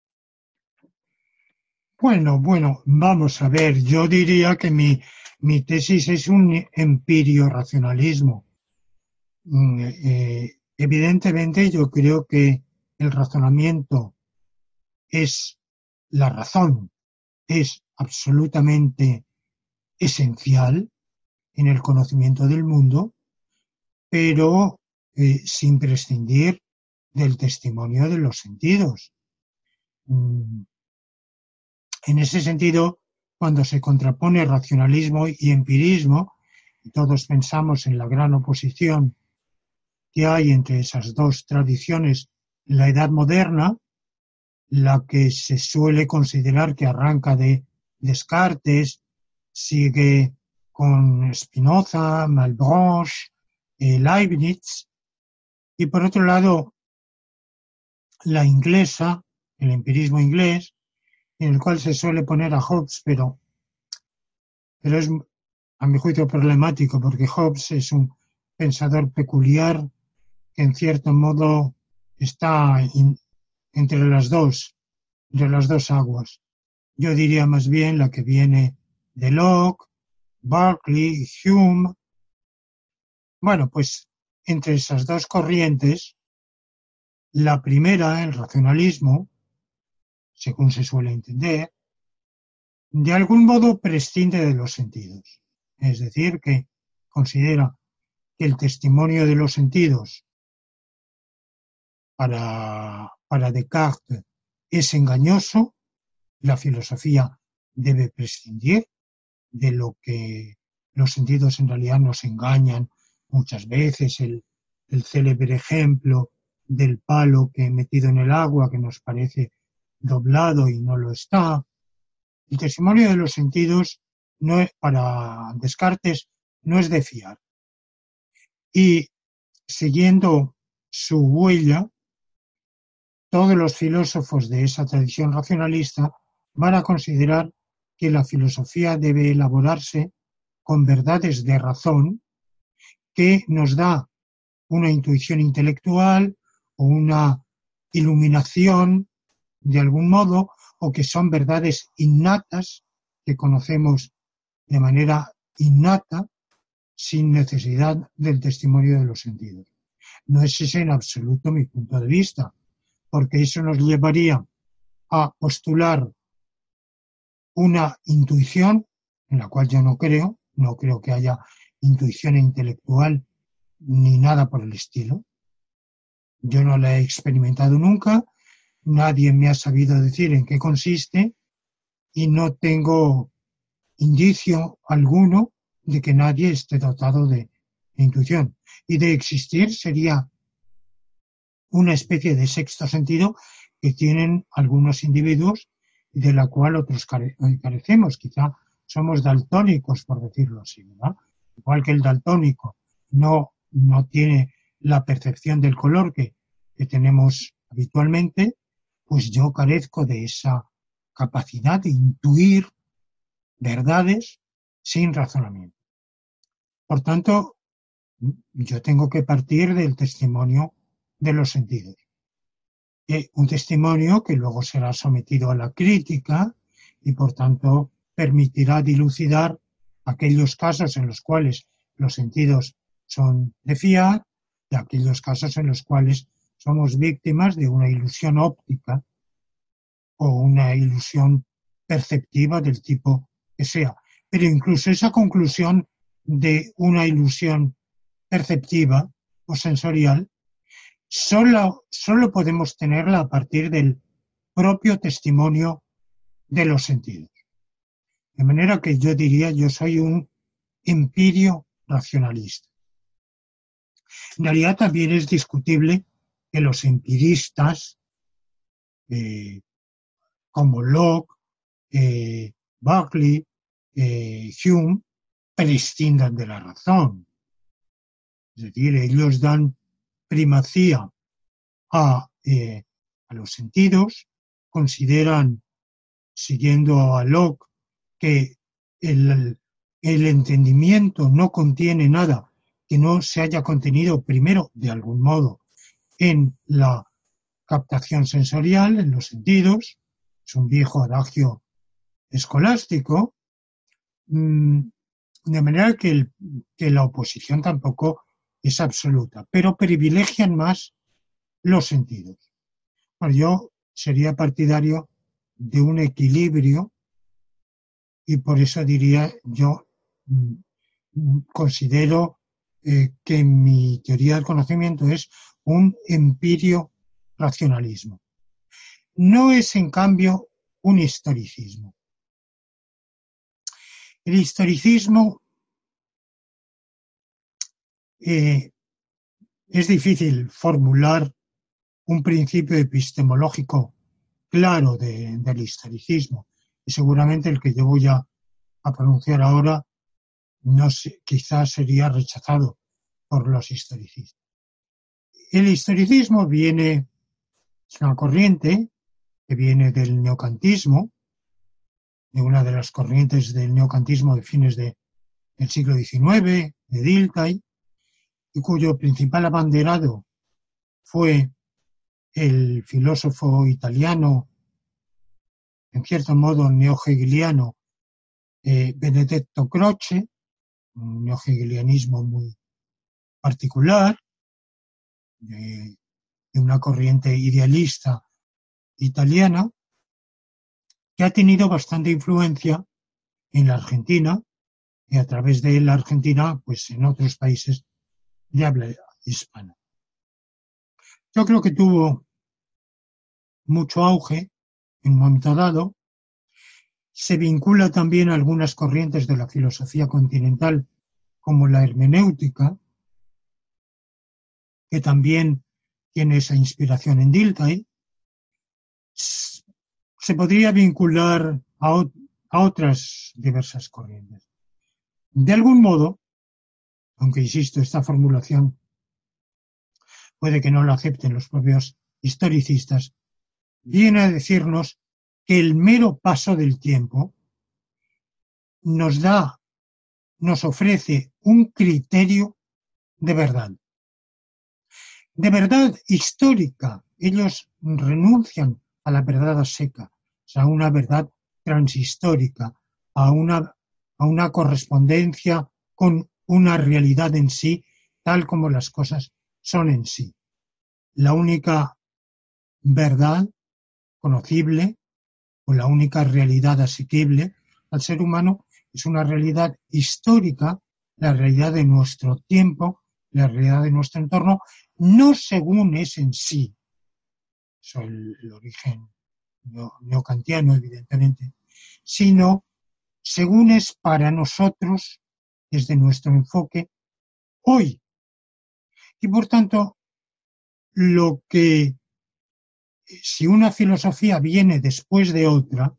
Bueno, vamos a ver. Yo diría que mi tesis es un empirio-racionalismo. Evidentemente, yo creo que el razonamiento es la razón, es absolutamente esencial en el conocimiento del mundo, pero sin prescindir del testimonio de los sentidos. En ese sentido, cuando se contrapone racionalismo y empirismo, todos pensamos en la gran oposición que hay entre esas dos tradiciones en la Edad Moderna, la que se suele considerar que arranca de Descartes, sigue con Spinoza, Malebranche, Leibniz, y por otro lado la inglesa, el empirismo inglés, en el cual se suele poner a Hobbes, pero es a mi juicio problemático, porque Hobbes es un pensador peculiar que en cierto modo está entre las dos aguas. Yo diría más bien la que viene de Locke, Berkeley, Hume. Bueno, pues entre esas dos corrientes, la primera, el racionalismo, según se suele entender, de algún modo prescinde de los sentidos. Es decir, que considera que el testimonio de los sentidos para Descartes es engañoso, la filosofía debe prescindir de lo que los sentidos en realidad nos engañan muchas veces, el célebre ejemplo del palo que metido en el agua que nos parece doblado y no lo está. El testimonio de los sentidos no es, para Descartes no es de fiar. Y siguiendo su huella, todos los filósofos de esa tradición racionalista van a considerar que la filosofía debe elaborarse con verdades de razón que nos da una intuición intelectual o una iluminación de algún modo, o que son verdades innatas que conocemos de manera innata sin necesidad del testimonio de los sentidos. No es ese en absoluto mi punto de vista, porque eso nos llevaría a postular una intuición en la cual yo no creo que haya intuición intelectual ni nada por el estilo. Yo no la he experimentado nunca, nadie me ha sabido decir en qué consiste y no tengo indicio alguno de que nadie esté dotado de intuición. Y de existir sería una especie de sexto sentido que tienen algunos individuos y de la cual otros carecemos. Quizá somos daltónicos, por decirlo así, ¿verdad? Igual que el daltónico no tiene la percepción del color que tenemos habitualmente, pues yo carezco de esa capacidad de intuir verdades sin razonamiento. Por tanto, yo tengo que partir del testimonio de los sentidos. Un testimonio que luego será sometido a la crítica y, por tanto, permitirá dilucidar aquellos casos en los cuales los sentidos son de fiar y aquellos casos en los cuales somos víctimas de una ilusión óptica o una ilusión perceptiva del tipo que sea. Pero incluso esa conclusión de una ilusión perceptiva o sensorial solo podemos tenerla a partir del propio testimonio de los sentidos. De manera que yo diría, yo soy un empirio racionalista. En realidad también es discutible que los empiristas, como Locke, Berkeley, Hume, prescindan de la razón. Es decir, ellos dan primacía a los sentidos, consideran, siguiendo a Locke, que el entendimiento no contiene nada que no se haya contenido primero, de algún modo, en la captación sensorial, en los sentidos. Es un viejo adagio escolástico, de manera que la oposición tampoco es absoluta, pero privilegian más los sentidos. Bueno, yo sería partidario de un equilibrio y por eso diría, yo considero que mi teoría del conocimiento es un empirio racionalismo. No es, en cambio, un historicismo. El historicismo es difícil formular un principio epistemológico claro del historicismo, y seguramente el que yo voy a pronunciar ahora no sé, quizás sería rechazado por los historicistas. El historicismo es una corriente que viene del neocantismo, de una de las corrientes del neocantismo de fines del siglo XIX, de Dilthey, y cuyo principal abanderado fue el filósofo italiano, en cierto modo neohegeliano, Benedetto Croce, un neohegelianismo muy particular, de una corriente idealista italiana, que ha tenido bastante influencia en la Argentina y a través de la Argentina, pues en otros países de habla hispana. Yo creo que tuvo mucho auge en un momento dado. Se vincula también a algunas corrientes de la filosofía continental, como la hermenéutica, que también tiene esa inspiración en Dilthey. Se podría vincular a otras diversas corrientes. De algún modo, aunque insisto, esta formulación puede que no la acepten los propios historicistas, viene a decirnos que el mero paso del tiempo nos ofrece un criterio de verdad histórica. Ellos renuncian a la verdad a seca, o sea, a una verdad transhistórica, a una correspondencia con una realidad en sí, tal como las cosas son en sí. La única verdad conocible o la única realidad asequible al ser humano es una realidad histórica, la realidad de nuestro tiempo, la realidad de nuestro entorno, no según es en sí, eso es el origen neocantiano evidentemente, sino según es para nosotros, desde nuestro enfoque, hoy. Y por tanto, si una filosofía viene después de otra,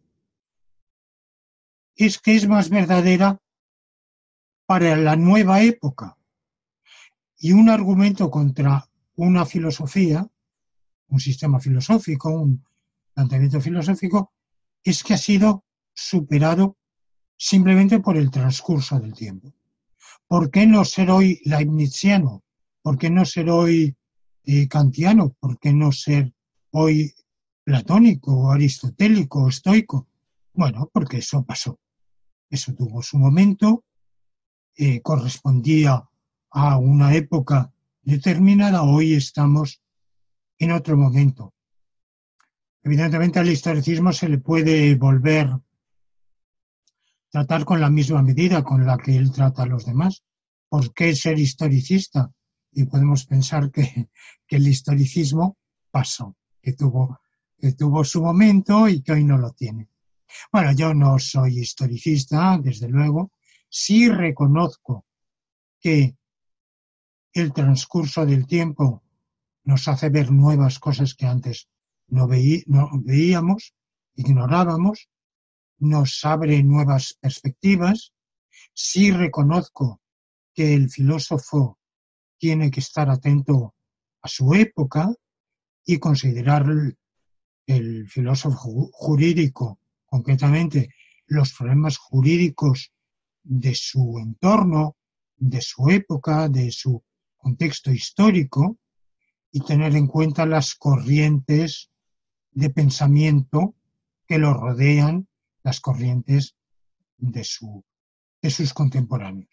es que es más verdadera para la nueva época. Y un argumento contra una filosofía, un sistema filosófico, un planteamiento filosófico, es que ha sido superado simplemente por el transcurso del tiempo. ¿Por qué no ser hoy leibniziano? ¿Por qué no ser hoy kantiano? ¿Por qué no ser hoy platónico, aristotélico, estoico? Bueno, porque eso pasó. Eso tuvo su momento, correspondía a una época determinada, hoy estamos en otro momento. Evidentemente al historicismo se le puede volver a tratar con la misma medida con la que él trata a los demás. ¿Por qué ser historicista? Y podemos pensar que el historicismo pasó, que tuvo su momento y que hoy no lo tiene. Bueno, yo no soy historicista, desde luego. Sí reconozco que el transcurso del tiempo nos hace ver nuevas cosas que antes no veíamos, ignorábamos, nos abre nuevas perspectivas. Sí reconozco que el filósofo tiene que estar atento a su época y considerar el filósofo jurídico, concretamente los problemas jurídicos de su entorno, de su época, de su contexto histórico, y tener en cuenta las corrientes de pensamiento que lo rodean, las corrientes de sus contemporáneos.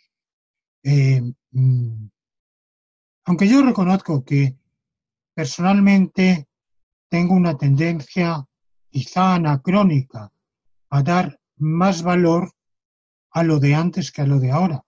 Aunque yo reconozco que personalmente tengo una tendencia quizá anacrónica a dar más valor a lo de antes que a lo de ahora.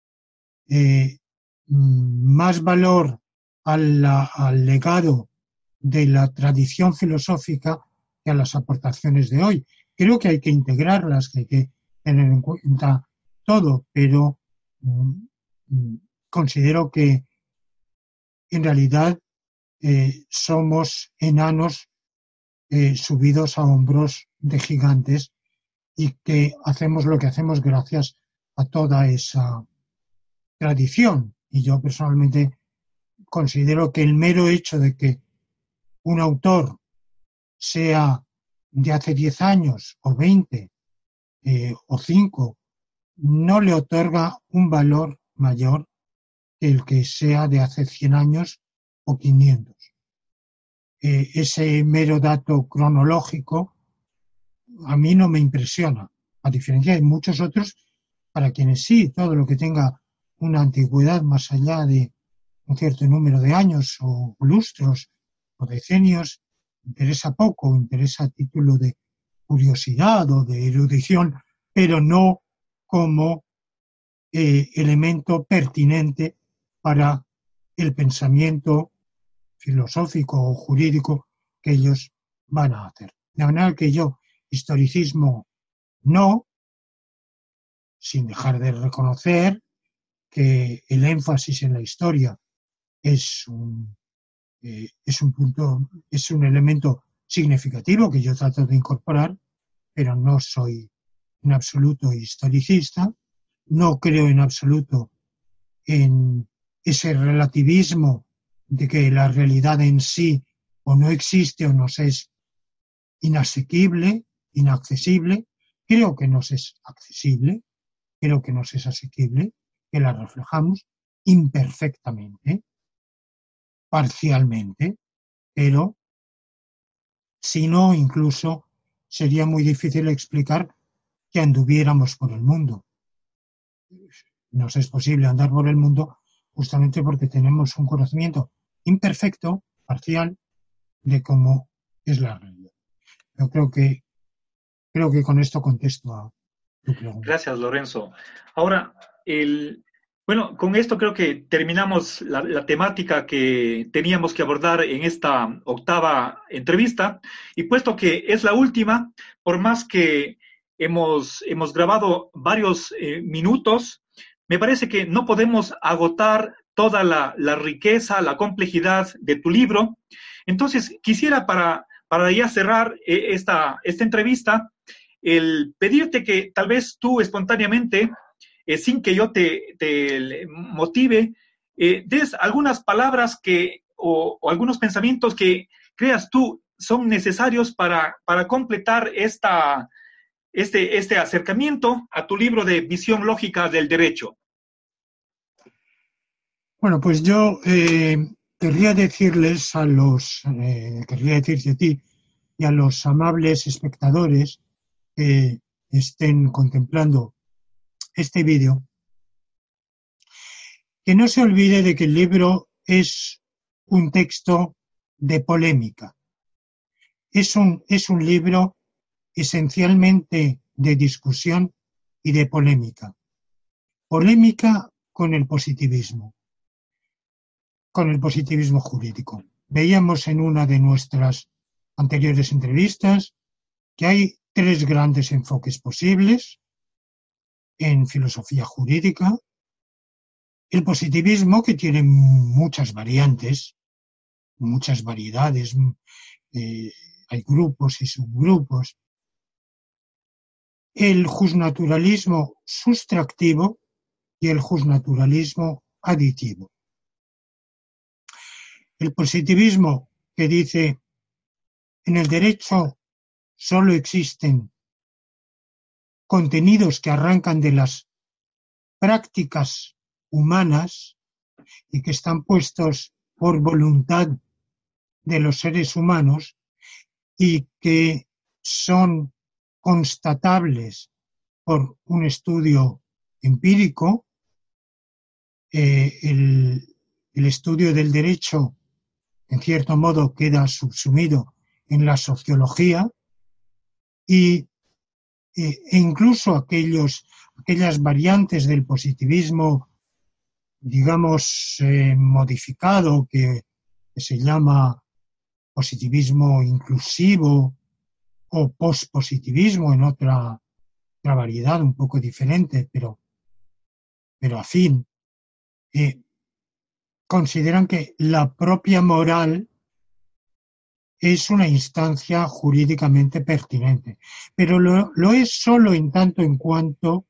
Más valor al legado de la tradición filosófica que a las aportaciones de hoy. Creo que hay que integrarlas, que hay que tener en cuenta todo, pero considero que en realidad somos enanos subidos a hombros de gigantes y que hacemos lo que hacemos gracias a toda esa tradición. Y yo personalmente considero que el mero hecho de que un autor sea de hace 10 años o 20 o 5, no le otorga un valor mayor que el que sea de hace 100 años o 500. Ese mero dato cronológico a mí no me impresiona, a diferencia de muchos otros para quienes sí, todo lo que tenga una antigüedad más allá de un cierto número de años o lustros o decenios, interesa poco, interesa a título de curiosidad o de erudición, pero no como elemento pertinente para el pensamiento filosófico o jurídico que ellos van a hacer. De manera que yo, historicismo no, sin dejar de reconocer que el énfasis en la historia es un punto, es un elemento significativo que yo trato de incorporar, pero no soy en absoluto historicista, no creo en absoluto en ese relativismo de que la realidad en sí o no existe o nos es inasequible, inaccesible. Creo que nos es accesible, creo que nos es asequible, que la reflejamos imperfectamente, parcialmente, pero si no, incluso sería muy difícil explicar que anduviéramos por el mundo. Nos es posible andar por el mundo justamente porque tenemos un conocimiento imperfecto, parcial, de cómo es la realidad. Yo creo que con esto contesto a tu pregunta. Gracias, Lorenzo. Ahora, bueno, con esto creo que terminamos la temática que teníamos que abordar en esta octava entrevista, y puesto que es la última, por más que hemos grabado varios minutos, me parece que no podemos agotar toda la riqueza, la complejidad de tu libro. Entonces, quisiera para ya cerrar esta entrevista, el pedirte que tal vez tú espontáneamente, sin que yo te motive, des algunas palabras o algunos pensamientos que creas tú son necesarios para completar este acercamiento a tu libro de Visión Lógica del Derecho? Bueno, pues yo querría decirte a ti y a los amables espectadores que estén contemplando este vídeo, que no se olvide de que el libro es un texto de polémica. Es un libro esencialmente de discusión y de polémica. Polémica con el positivismo jurídico. Veíamos en una de nuestras anteriores entrevistas que hay 3 grandes enfoques posibles en filosofía jurídica. El positivismo, que tiene muchas variantes, muchas variedades, hay grupos y subgrupos. El justnaturalismo sustractivo y el justnaturalismo aditivo. El positivismo, que dice: en el derecho solo existen contenidos que arrancan de las prácticas humanas y que están puestos por voluntad de los seres humanos y que son constatables por un estudio empírico. El estudio del derecho, en cierto modo, queda subsumido en la sociología e incluso aquellas variantes del positivismo, digamos, modificado, que se llama positivismo inclusivo o pospositivismo, en otra variedad un poco diferente, pero afín, consideran que la propia moral es una instancia jurídicamente pertinente, pero lo es solo en tanto en cuanto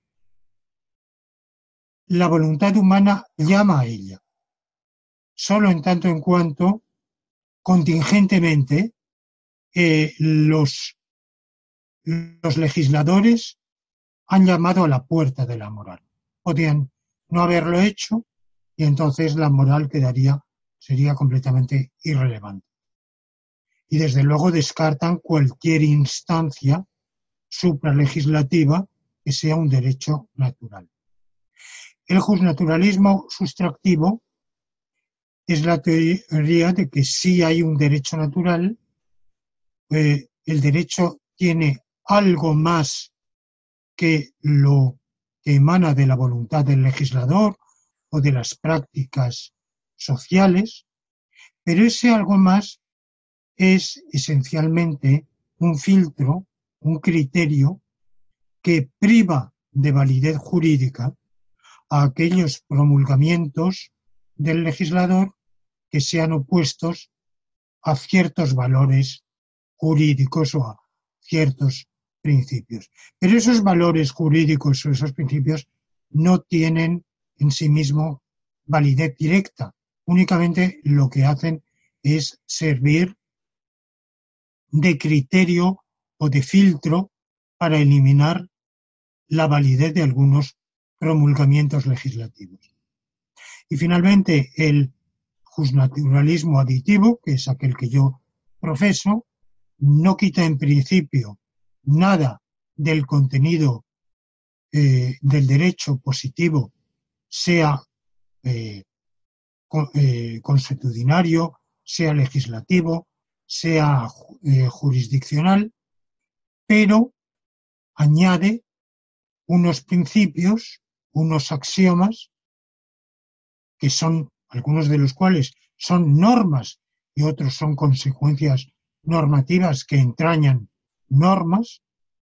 la voluntad humana llama a ella, solo en tanto en cuanto contingentemente los legisladores han llamado a la puerta de la moral. Podían no haberlo hecho y entonces la moral sería completamente irrelevante. Y desde luego descartan cualquier instancia supralegislativa que sea un derecho natural. El justnaturalismo sustractivo es la teoría de que sí hay un derecho natural. El derecho tiene algo más que lo que emana de la voluntad del legislador o de las prácticas sociales, pero ese algo más es esencialmente un filtro, un criterio que priva de validez jurídica a aquellos promulgamientos del legislador que sean opuestos a ciertos valores jurídicos o a ciertos principios. Pero esos valores jurídicos o esos principios no tienen en sí mismo validez directa. Únicamente lo que hacen es servir de criterio o de filtro para eliminar la validez de algunos promulgamientos legislativos. Y finalmente, el justnaturalismo aditivo, que es aquel que yo profeso, no quita en principio nada del contenido del derecho positivo, sea consuetudinario, sea legislativo, sea jurisdiccional, pero añade unos principios, unos axiomas, que son, algunos de los cuales son normas y otros son consecuencias normativas que entrañan normas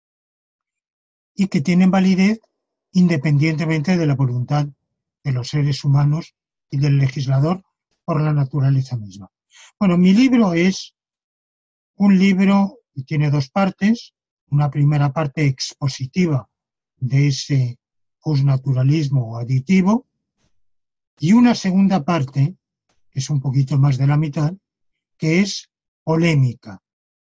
y que tienen validez independientemente de la voluntad de los seres humanos y del legislador por la naturaleza misma. Bueno, mi libro es un libro y tiene 2 partes, una primera parte expositiva de ese justnaturalismo aditivo y una segunda parte, que es un poquito más de la mitad, que es polémica.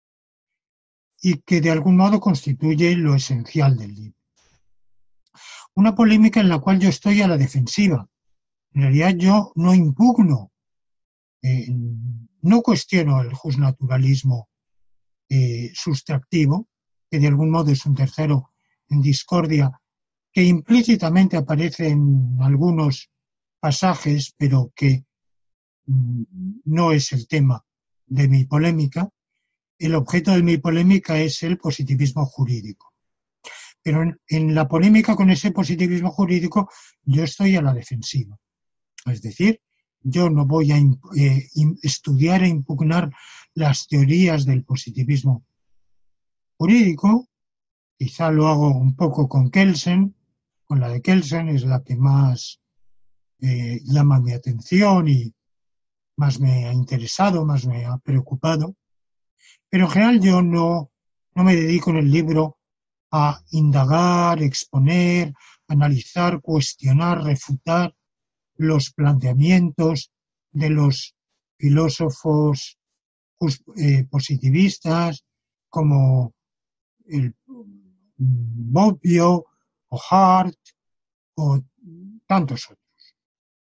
y que de algún modo constituye lo esencial del libro. Una polémica en la cual yo estoy a la defensiva. En realidad yo no impugno, no cuestiono el justnaturalismo sustractivo, que de algún modo es un tercero en discordia, que implícitamente aparece en algunos pasajes, pero que no es el tema de mi polémica. El objeto de mi polémica es el positivismo jurídico. Pero en la polémica con ese positivismo jurídico yo estoy a la defensiva. Es decir, yo no voy a estudiar e impugnar las teorías del positivismo jurídico. Quizá lo hago un poco con Kelsen, con la de Kelsen es la que más llama mi atención y más me ha interesado, más me ha preocupado. Pero en general yo no me dedico en el libro a indagar, exponer, analizar, cuestionar, refutar los planteamientos de los filósofos positivistas como el Bobbio o Hart o tantos otros.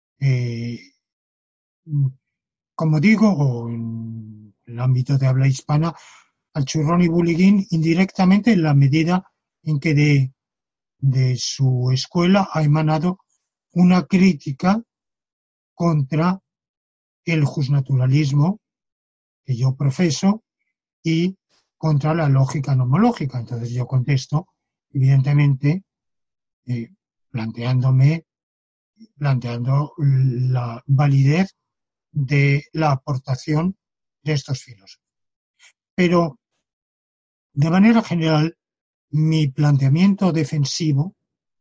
Como digo, o en el ámbito de habla hispana, al Churrón y Buliguín indirectamente en la medida en que de su escuela ha emanado una crítica contra el justnaturalismo que yo profeso y contra la lógica nomológica. Entonces yo contesto, evidentemente, planteando la validez de la aportación de estos filósofos. Pero, de manera general, mi planteamiento defensivo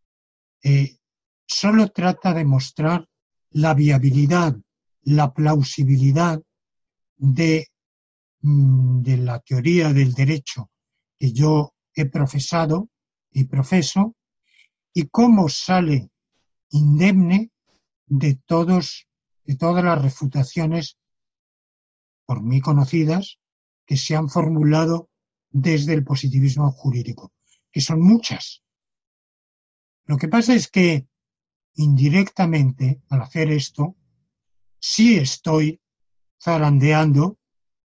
solo trata de mostrar la viabilidad, la plausibilidad de la teoría del derecho que yo he profesado y profeso y cómo sale indemne de todas las refutaciones por mí conocidas que se han formulado desde el positivismo jurídico, que son muchas. Lo que pasa es que indirectamente, al hacer esto, sí estoy zarandeando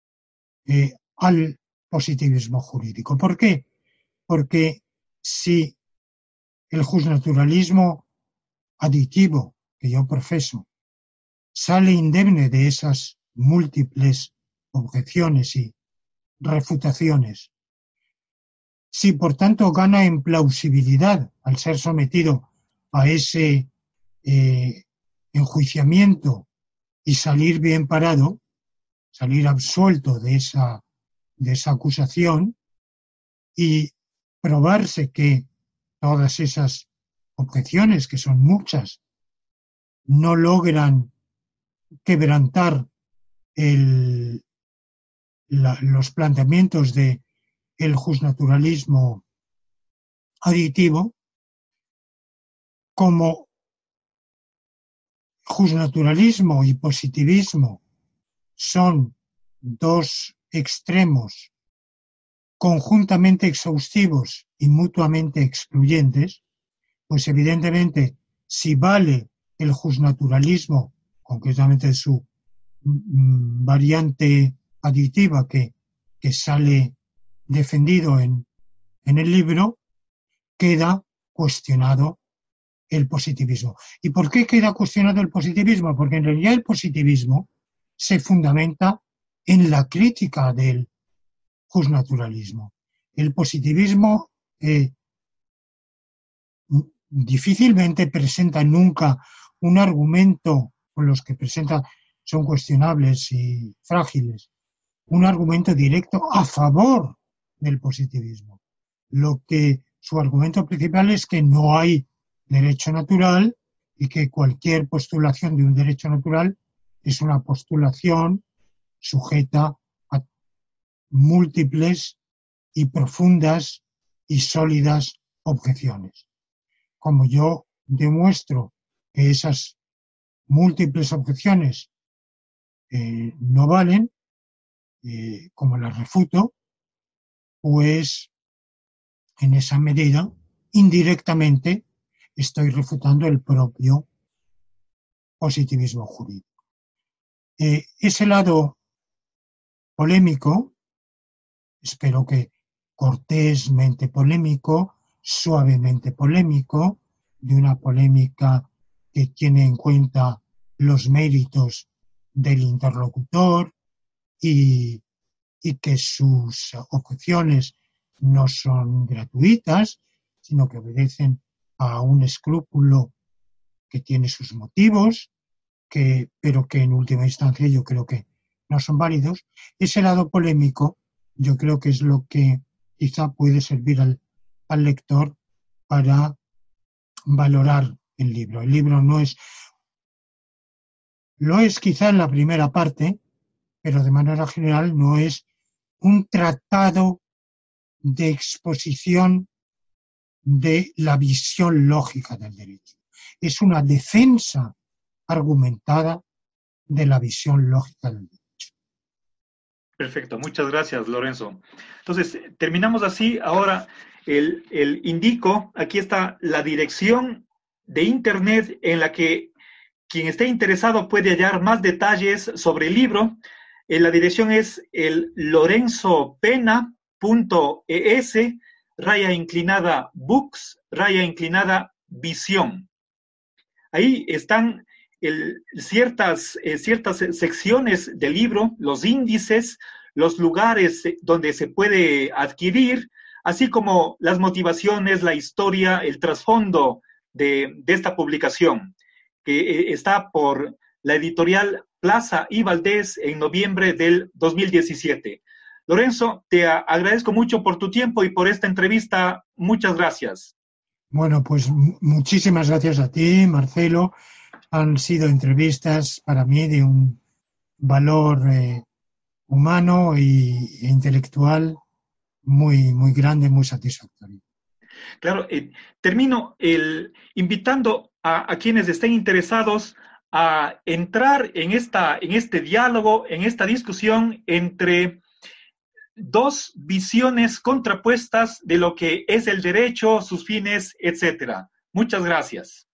al positivismo jurídico. ¿Por qué? Porque si el justnaturalismo aditivo que yo profeso sale indemne de esas múltiples objeciones y refutaciones, si por tanto gana en plausibilidad al ser sometido a ese enjuiciamiento y salir bien parado, salir absuelto de esa acusación y probarse que todas esas objeciones, que son muchas, no logran quebrantar los planteamientos de el justnaturalismo aditivo, como justnaturalismo y positivismo son dos extremos conjuntamente exhaustivos y mutuamente excluyentes, pues evidentemente si vale el justnaturalismo, concretamente su variante aditiva que sale defendido en el libro, queda cuestionado el positivismo. ¿Y por qué queda cuestionado el positivismo? Porque en realidad el positivismo se fundamenta en la crítica del justnaturalismo. El positivismo difícilmente presenta nunca un argumento, con los que presenta son cuestionables y frágiles, un argumento directo a favor del positivismo. Lo que su argumento principal es que no hay derecho natural y que cualquier postulación de un derecho natural es una postulación sujeta a múltiples y profundas y sólidas objeciones. Como yo demuestro que esas múltiples objeciones no valen, como las refuto, pues en esa medida, indirectamente, estoy refutando el propio positivismo jurídico. Ese lado polémico, espero que cortésmente polémico, suavemente polémico, de una polémica que tiene en cuenta los méritos del interlocutor y que sus objeciones no son gratuitas, sino que obedecen a un escrúpulo que tiene sus motivos, pero que en última instancia yo creo que no son válidos. Ese lado polémico yo creo que es lo que quizá puede servir al lector para valorar el libro. El libro lo es quizá en la primera parte, pero de manera general no es un tratado de exposición de la visión lógica del derecho. Es una defensa argumentada de la visión lógica del derecho. Perfecto, muchas gracias, Lorenzo. Entonces, terminamos así. Ahora, el indico, aquí está la dirección de internet en la que quien esté interesado puede hallar más detalles sobre el libro. La dirección es el lorenzopena.es, /books, /visión. Ahí están ciertas secciones del libro, los índices, los lugares donde se puede adquirir, así como las motivaciones, la historia, el trasfondo de esta publicación, que está por la editorial Plaza y Valdés en noviembre del 2017. Lorenzo, te agradezco mucho por tu tiempo y por esta entrevista. Muchas gracias. Bueno, pues muchísimas gracias a ti, Marcelo. Han sido entrevistas para mí de un valor humano e intelectual muy, muy grande, muy satisfactorio. Claro, termino invitando a quienes estén interesados a entrar en este diálogo, en esta discusión entre dos visiones contrapuestas de lo que es el derecho, sus fines, etcétera. Muchas gracias.